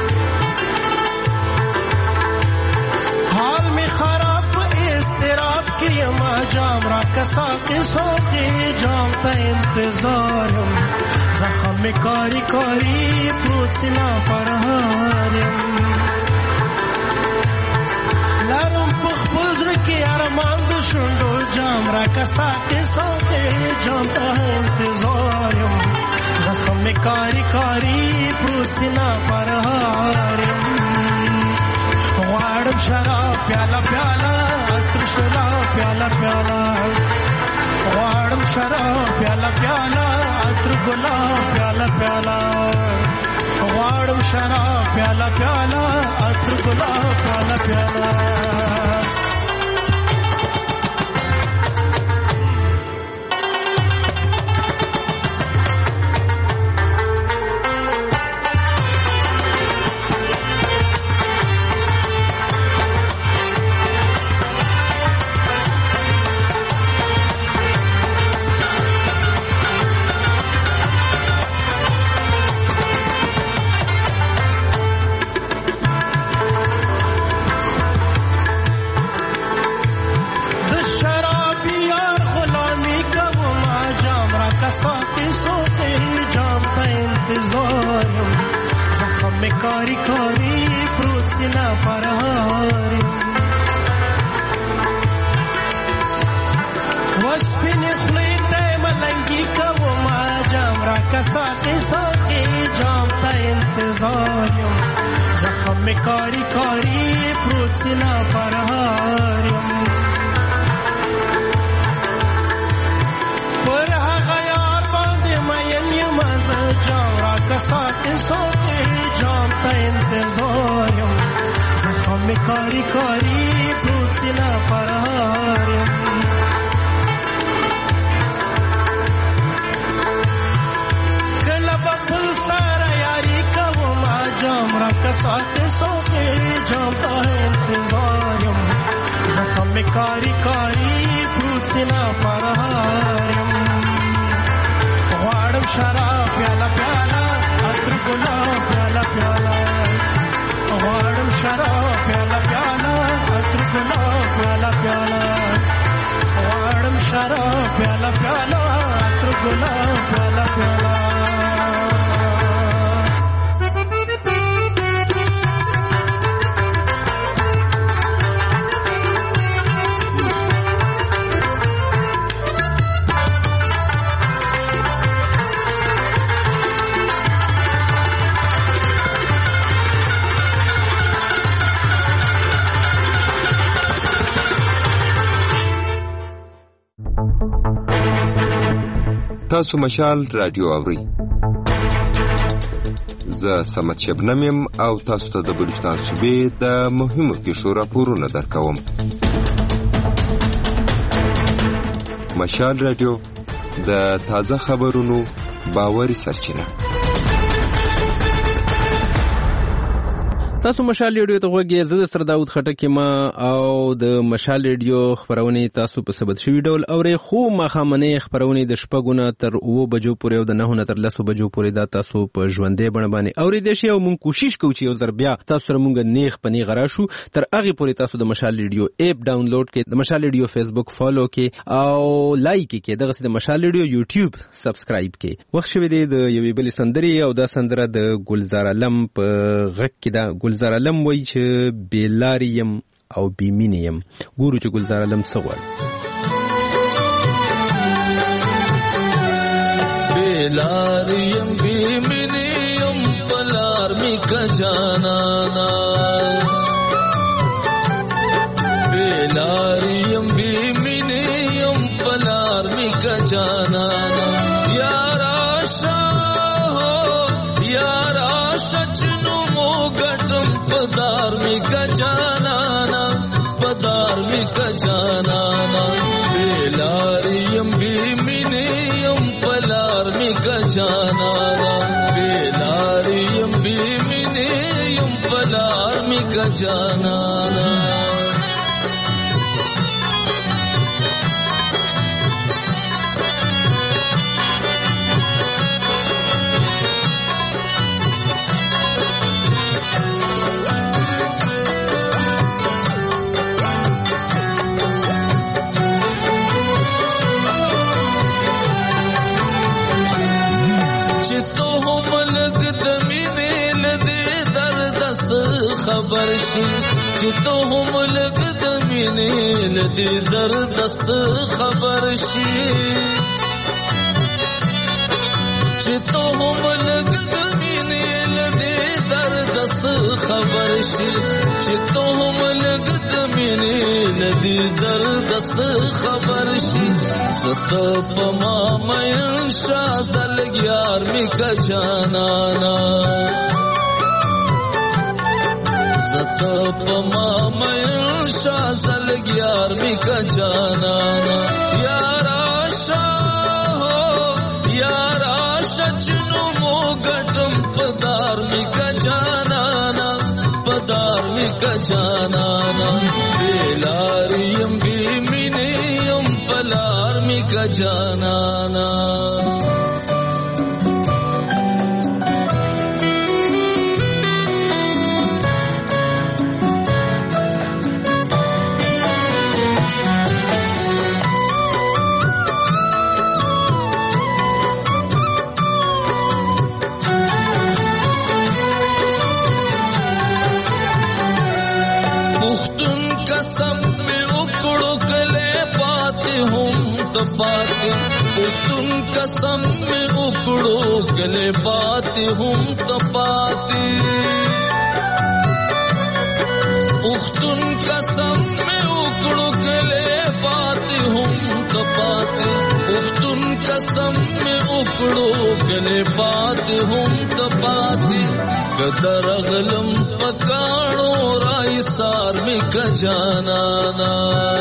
حال میں خراب استراب کی ما جام را کسا کے سو کے جام تا انتظارم زخم میں کاری کاری پروت سنا پرہارم لارم په خپل زړه کې ارمان د شونډو جام را کساتې ساتې جام ته انتظار یم زخم مې کاری کاری پروت سینا پر هار یم غواړم شراب پیاله پیاله عطر شلا پیاله پیاله غواړم شراب پیاله پیاله عطر ګلاب پیاله پیاله غواړم شراب پیاله پیاله عطر ګلاب پیاله پیاله کاری کاری پروت سینا پر هار وسپین خلی ته ملنګي کوم ما جام را کساته ساته جام ته انتظار یم زخم می کاری کاری پروت سینا پر هار پر هغه یار باندې مې یم جام را کساته ساته جام ته انتظار یم زخم می کاری کاری پروت سینا پر هار یم کله به پل سره یاري کوم جام را کساته ساته جام ته انتظار یم زخم می کاری کاری پروت سینا پر هار یم غواړم شراب پیاله پیاله عطر ګلاب پیاله پیاله غواړم شراب پیاله پیاله عطر ګلاب پیاله پیاله غواړم شراب پیاله پیاله عطر ګلاب پیاله پیاله تاسو مشال رادیو اورئ. زه سمت شبنم یم او تاسو ته د بلوچستان صوبې د مهمو پیښو راپورونه درکوم. مشال رادیو د تازه خبرونو باوري سرچینه. تاسو مشال ریډیو ته غوږی زه د سر داود خټک ما او د مشال ریډیو خبرونه تاسو په ثبت شوی ډول اوري خو مخامنه خبرونه د شپږونه تر اوو بجو پورې او د نهونه تر لسو بجو پورې دا تاسو په ژوندې بڼه باندې اوري د شی او مونږ کوشش کوو چې یو ځر بیا تاسو سره مونږ نیغ پنی غرا شو تر هغه پورې تاسو د مشال ریډیو اپ ډاونلوډ کړئ د مشال ریډیو فیسبوک فالو کړئ او لایک کړئ دغه د مشال ریډیو یوټیوب سبسکرایب کړئ. وخت شوی دی د یوې بلې سندري او دا سندره د ګلزار علم په غږ کې دا ګلزار علم وایي چې بیلاریم او بیمینیم. ګورو چې ګلزار علم څه وایي. بیلاریم بیمینیم پلار می کجانانا بیلاریم بیمینیم پلار می کجانانا یارا شاہ یارا شچنو موگٹم پدار می کجانانا پدار می کجانانا بیلاریم بیمینیم پلار می کجانانا بیلاریم بیمینیم پلار می کجانانا خبر شي چې ته هم لږ د مینې له دې درده څه خبر شي چې ته هم لږ د مینې له دې درده څه خبر شي چې ته هم لږ د مینې له دې درده څه خبر شي زه ته په ما مین شه زه لږ یار مې که جانانا زه ته په ما مین شه زه لږ یار مې که جانانا یاره شه یاره شه چې نومو ګټم په دار مې که جانانا په دار مې که جانانا بې لارې یم بې مینې یم په لار مې که جانانا پښتون قسم میں اکڑو گلے باتی ہم تپاتی پښتون قسم میں اکڑو گلے باتی ہم تپاتی پښتون قسم میں اکڑو گلے باتی ہم تپاتی قدر غلم پکانو رائی سار میں کجانانا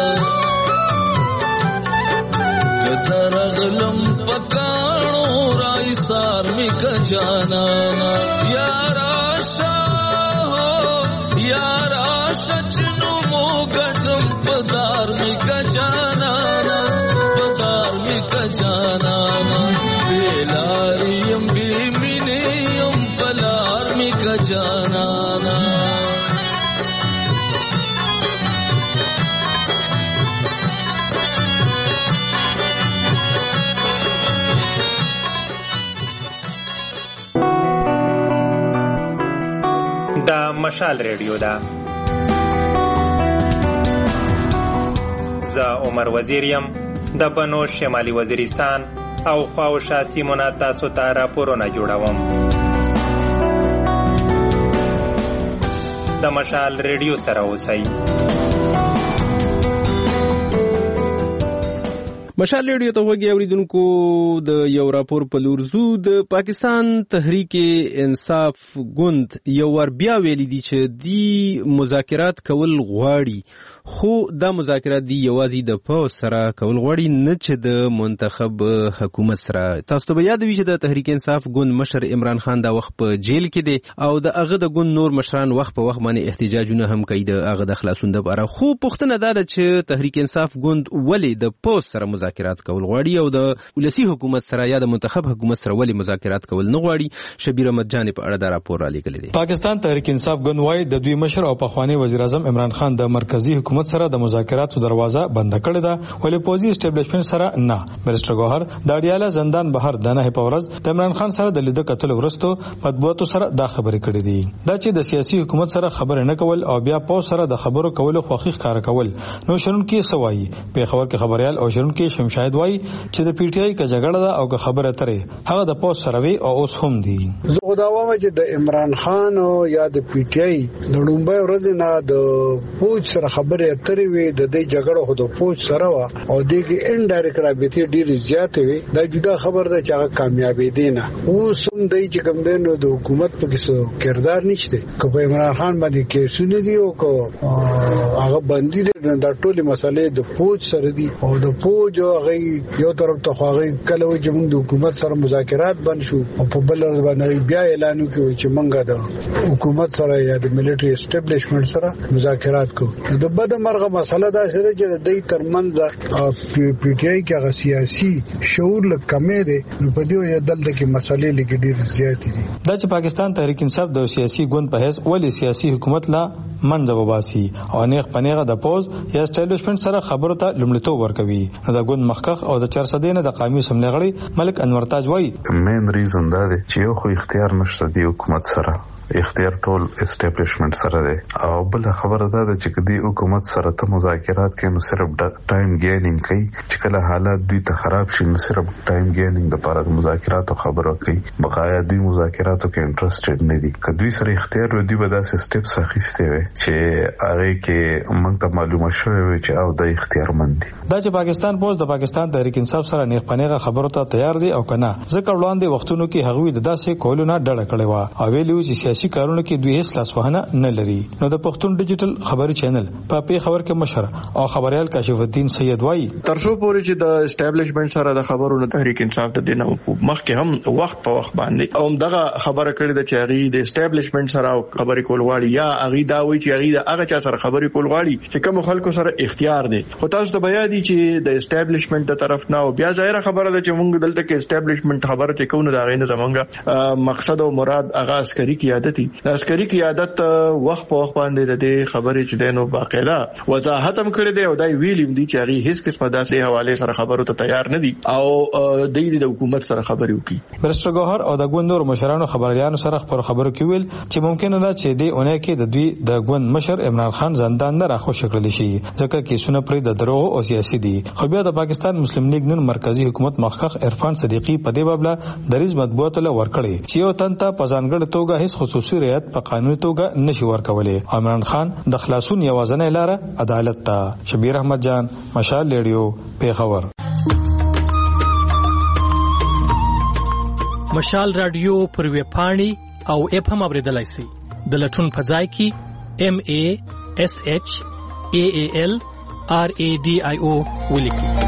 درغلم پکانو رائی سار می کا جانانا یارا شاہ یارا شچنو مو گٹم پدار می کا جانانا پدار می کا جانانا بیلاریم بی منیم پلار می کا جانانا مشال ریډیو دا زه عمر وزیر یم د بنو شمالي وزیرستان او خواوشا سیمونه تاسو ته راپورونه جوړوم د مشال ریډیو سره اوسئ مشال ریډیو ته وګورئ اوریدونکو د یو راپور په لور زو د پاکستان تحریک انصاف ګوند یو ور بیا ویلي دي چې دی مذاکرات کول غواړي خو دا مذاکرات دی یوازې د پوز سره کول غواړي نه چې د منتخب حکومت سره تاسو ته یاد وي چې د تحریک انصاف ګوند مشر عمران خان دا وخت په جیل کې دی او د هغه د ګوند نور مشران وخت په وخت باندې احتجاجونه هم کوي د هغه د خلاصون لپاره خو پوښتنه دا ده چې تحریک انصاف ګوند ولې د پوز سره مذاکرات کول غواړي او د ولسی حکومت سره یا د منتخب حکومت سره ولې مذاکرات کول نه غواړي شبیر احمد جان په اړه دا راپور را لیکلی دی پاکستان تحریک انصاف ګوند وايي د دوی مشر او پخوانی وزیر اعظم عمران خان د مرکزی حکومت سره د مذاکراتو دروازه بند کړې ده ولې پوزي اسټابلیشمنت سره نه منسټر ګوهر د اډیاله زندان بهر دنه په ورځ د عمران خان سره د لیدو کتل ورستو مطبوعاتو سره دا خبرې کړې دي دا چې د سیاسي حکومت سره خبرې نه کول او بیا پوز سره د خبرو کولو خوخي ښکار کول نو شرون کې سوایي په خبر کې خبريال او شرون کې شمشاهد وایي چې د پی ټی آی کا جګړه ده او خبره ترې هغه د پوز سره وی او اوس هم دي زه خداوامه چې د عمران خان او یا د پی ټی آی د لومبای ورځ نه د پوز سره خبره ترې وی د دې جګړه خو د پوز سره وا او دغه انډایرکټ رابطه ډیره زیاته وي دا جدا خبر ده چې هغه کامیابی دي نه اوس هم د چې کوم دنو د حکومت په کیسه کردار نشته که په عمران خان باندې کیسونه دي او کو هغه باندې د ټولې مسلې د پوز سره دي او د پوز هغه یو طرف ته هغه کله چې موږ د حکومت سره مذاکرات بند شو او په بل باندې بیا اعلان وکړو چې موږ د حکومت سره یا د ملټری اسټابلیشمنت سره مذاکرات کوو د بده مرغه مسله دا سره چې د دې ترمنځ پی ټی آی کې هغه سیاسي شعور لکه کمې دي په دې یو دلته کې مسلې لکه ډېر زیات دي دا چې پاکستان تحریک انصاف د سیاسي ګوند په هیڅ ولې سیاسي حکومت لا منځ وباسي او نه خپنهغه د پوز یا اسټابلیشمنت سره خبرو ته لومړیتوب ورکوي د ګوند مخکخ او د چارسدینه د قومي سملغړي ملک انور تاج وایي مین ریزن دا دی چې یو خو اختیار نشته دی حکومت سره اختیار ټول اسټابلیشمنت سره دی. او بل خبره ده چې کدي حکومت سره ته مذاکرات کوي نو صرف ټایم گینینګ کوي، چې کله حالات دوی ته خراب شي نو صرف ټایم گینینګ د لپاره مذاکراتو خبره کوي، بقایا دوی مذاکراتو کې انټرېسټډ نه دي. کدوې سره اختیار ودی به دا سټیپس اخیسته وي چې هغه کې موږ ته معلومه شوه وي چې او د اختیار مند دي. دا چې پاکستان پوز د پاکستان تحریک انصاف سره نیغ پنیغه خبرو ته تیار دي او کنه ځکه وړاندې وختونو کې هغوی د داسې کولونه ډډه کړې و او ویلو چې سیاسي کارونو کې دوی هیڅ لاس وهنه نه لري. نو د پښتون ډیجیټل خبري چینل په پی خبر کې مشر او خبريال کاشف الدین سید وایي ترڅو پورې چې د اسټابلیشمنت سره د خبرونو تحریک انصاف ته دینه مخکې هم وخت په وخت باندې او دغه خبره کړې ده چې هغه د اسټابلیشمنت سره خبرې کول غواړي یا هغه دا وایي چې هغه د هغه چا سره خبرې کول غواړي چې کوم خلکو سره اختیار دي. خو تاسو ته بیا دي چې د اسټابلیشمنت د طرف نه او بیا ظاهره خبره ده چې موږ دلته کې اسټابلیشمنت خبره چې کوو دا غینه زمونږ مقصد او مراد هغه عسکري قیادت دي. عسکري قیادت وخت په وخت باندې د خبرې چې دینو باقاعده وضاحت هم کړی دی او دای ویلیم دي چې هغه هیڅ قسمه داسې حواله سره خبرو ته تیار نه دي او د دې د حکومت سره خبرې وکړي. برستر ګوهر او د ګوند نور مشرانو خبريالانو سره خبرو خبرو کې ویل چې ممکن نه چې د اونۍ کې د دوی د ګوند مشر عمران خان زندان نه راخوش کړل شي ځکه کې سونه پرې د دروغ او سیاسي دي. خو بیا د پاکستان مسلم لیگ نن مرکزی حکومت مخخ عرفان صدیقی په دې بابله دریز مطبوعات له ورکړي چې یو تن ته په ځانګړې توګه هیڅ خصوصي رعایت په قانوني توګه نشي ورکولای. عمران خان د خلاصون یوازنۍ لار عدالت ته. شبیر احمد جان، مشال ریډیو، پیښور. مشال رادیو پر ویب پاڼې او اپ هم اوریدلای شئ. د لټون په ځای کې ام ای اس ایچ ای ای ال آر ای ډي آی او ولیکئ.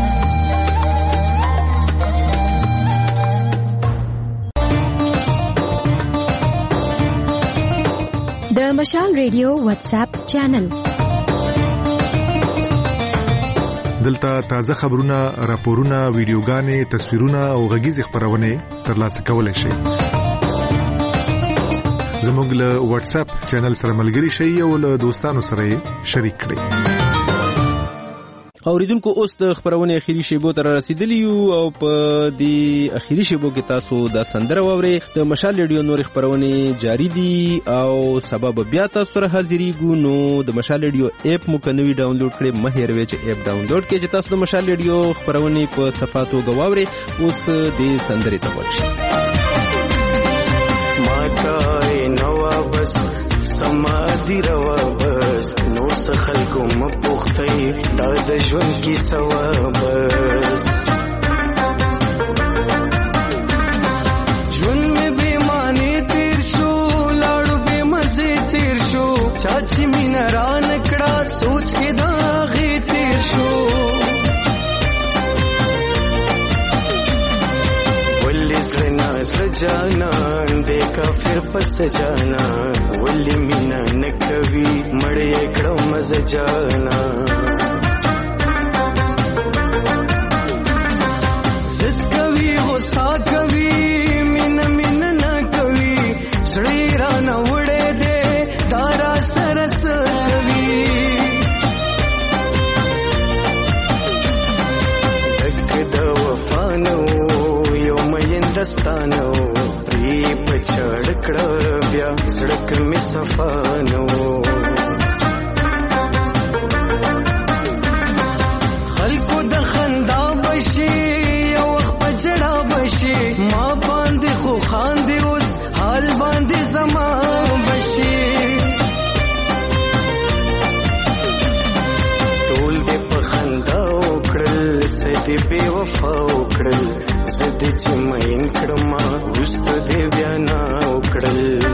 د مشال ریډیو واتس اپ چینل دلته تازه خبرونه، راپورونه، ویډیوګانې، تصویرونه او غږیز خبرونه ترلاسه کولای شئ. زموږ له واتس اپ چینل سره ملګري شئ او له دوستانو سره شریک کړئ. اوریدونکو اوس د خبرونه اخیری شیبو تر رسیدلی او په دې اخیری شیبو کې تاسو د سندره ووري د مشال ریډیو نور خبرونه جاری دي او سبب بیا تاسو سره حاضرېږو. نو د مشال ریډیو اپ مو کنوي ډاونلوډ کړئ، مه هېروئ چې اپ ډاونلوډ کړئ چې تاسو د مشال ریډیو خبرونه په صفاتو غواوري. اوس د سندره ته ورشئ. ماته نو بس سمادي روا بس نو خلکو مپوختي دا د ژوند کی ثواب بس ژوند می به معنی تیر شو لاړو به مزه تیر شو چاچی مینا را نکړه سوچ کې دا غي تیر شو ولې زړه زړه جانان دې کافر پس جانا ولې مینا نکوي مړې کړه مزه جانا زد کوي غصه کوي مینا مینا نه کوي سړی را نه وړې دې دارا سرس کوي دک د وفانو یو مې دستانو پری پچړ کړه بیا سړک می صفانو خلکو د خندا بشي یو وخت پجړه بشي ما باندې خو خاندي اوس حال باندې زما بشي ټول دې په خندا وکړل سدي بے وفا وکړل زدي چې مین کړم اوس دې بیا نه وکړل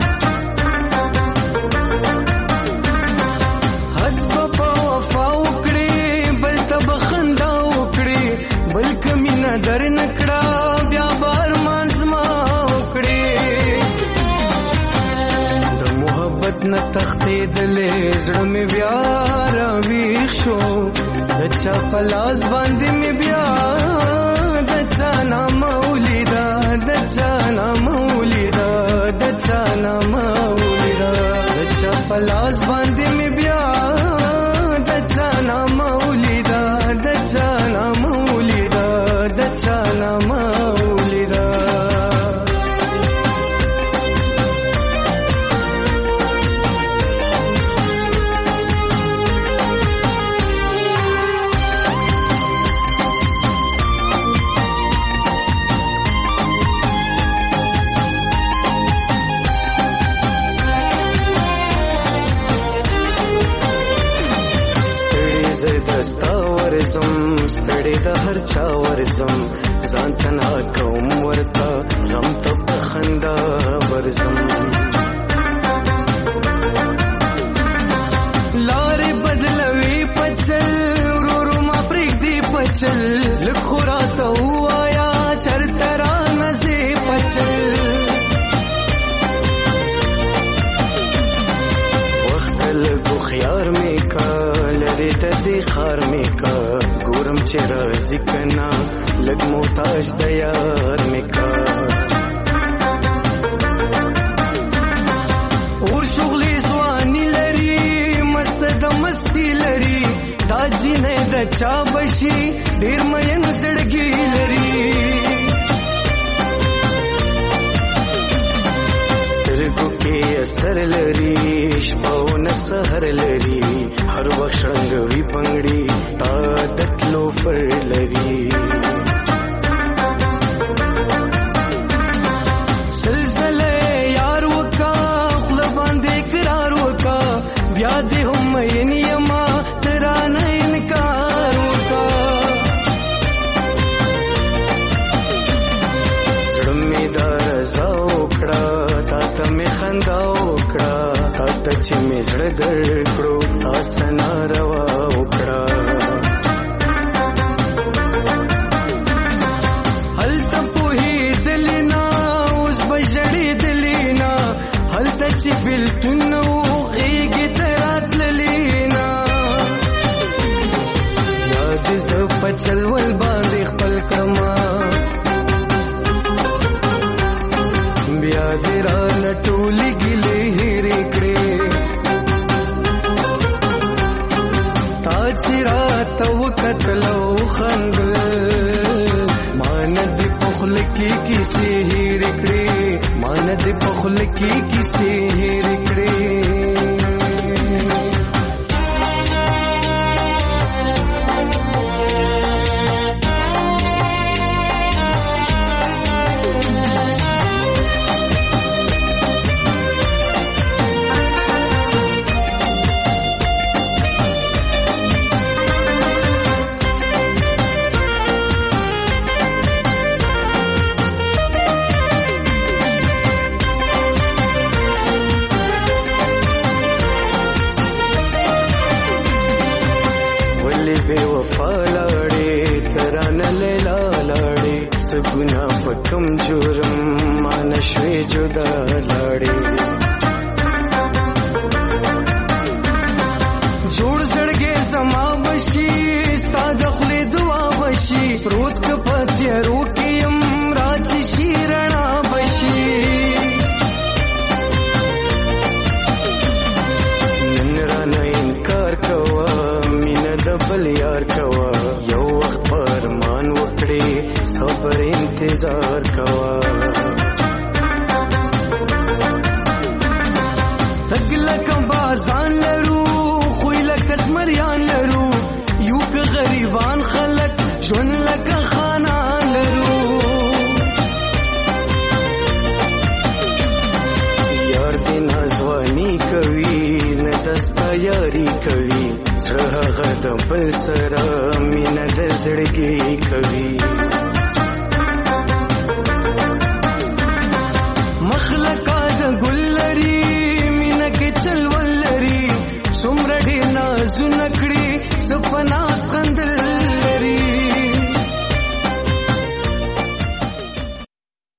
حد په وفا وکړي بل ته بخندا وکړي بل کمی نه در نکړه بیا بار مانځما وکړي د محبت نه تختې دلې زړه مې بیا راويښ شو د چا پلاس باندې مې بیا د چا نام ولیدا د چا نام ولیدا د چا نام ولیدا د چا پلاس باندې مې بیا د چا نام ولیدا د چا نام ولیدا د چا نام ولیدا چا ورزم ځان تنا کوم ورته غم ته بخندا ورزم لارې بدلوي پچل ورورو ما پرېږدي پچل لږ خو راته ووایه چرته رانه ځې پچل وخت لږ هوښیار مې کا لرې د دې ښار مې کا ګورم چې راځي که نه لږ محتاج د یار مې کا اور شغلې ځواني لري مست د مستی لري دا جینۍ د چا بشي ډېر مین زړګي لري سترګو کې اثر لري شپه او نه سحر لري هر وخت شرنګوي پنګړي تا د تلو فر لري سلسله یار وکا خوله باندې قرار وکا بیا دې هم مین یما ترانه انکار وکا زړه مې دا رضا وکړه تا ته مې خندا وکړه تا ته چې مې زړه ګر کړو تا سنا روا وکړه هلته پوهېدلې نه اوس به ژړېدلې نه هلته چې بېلتون نه و غېږې ته راتللې نه یا دې زه په چلول باندې خپل کړمه بیا دې رانه ټولې ګیلې هېرې کړې تا چې راته وکتل او خندل ما نه دې په خوله کې کیسې هېرې کړې ما نه دې په خوله کې کیسې هېرې کړې کم جرم ما نشوي جدا لاړې جوړ زړګې زما بشي ستا د خولې دعا بشي پروت که په تیارو کې یم راچې شي رڼا بشي نن رانه انکار کوه مینه د بل یار کوه یو وخت فرمان وکړې صبر انتظار کوا تګ لکه بازان لرو خوی لکه زمریان لرو یو که غریبان خلک ژوند لکه خانان لرو یار دې نازواني کوي نه دستا یاري کوي زړه هغه د بل سره مینه د زړګي کوي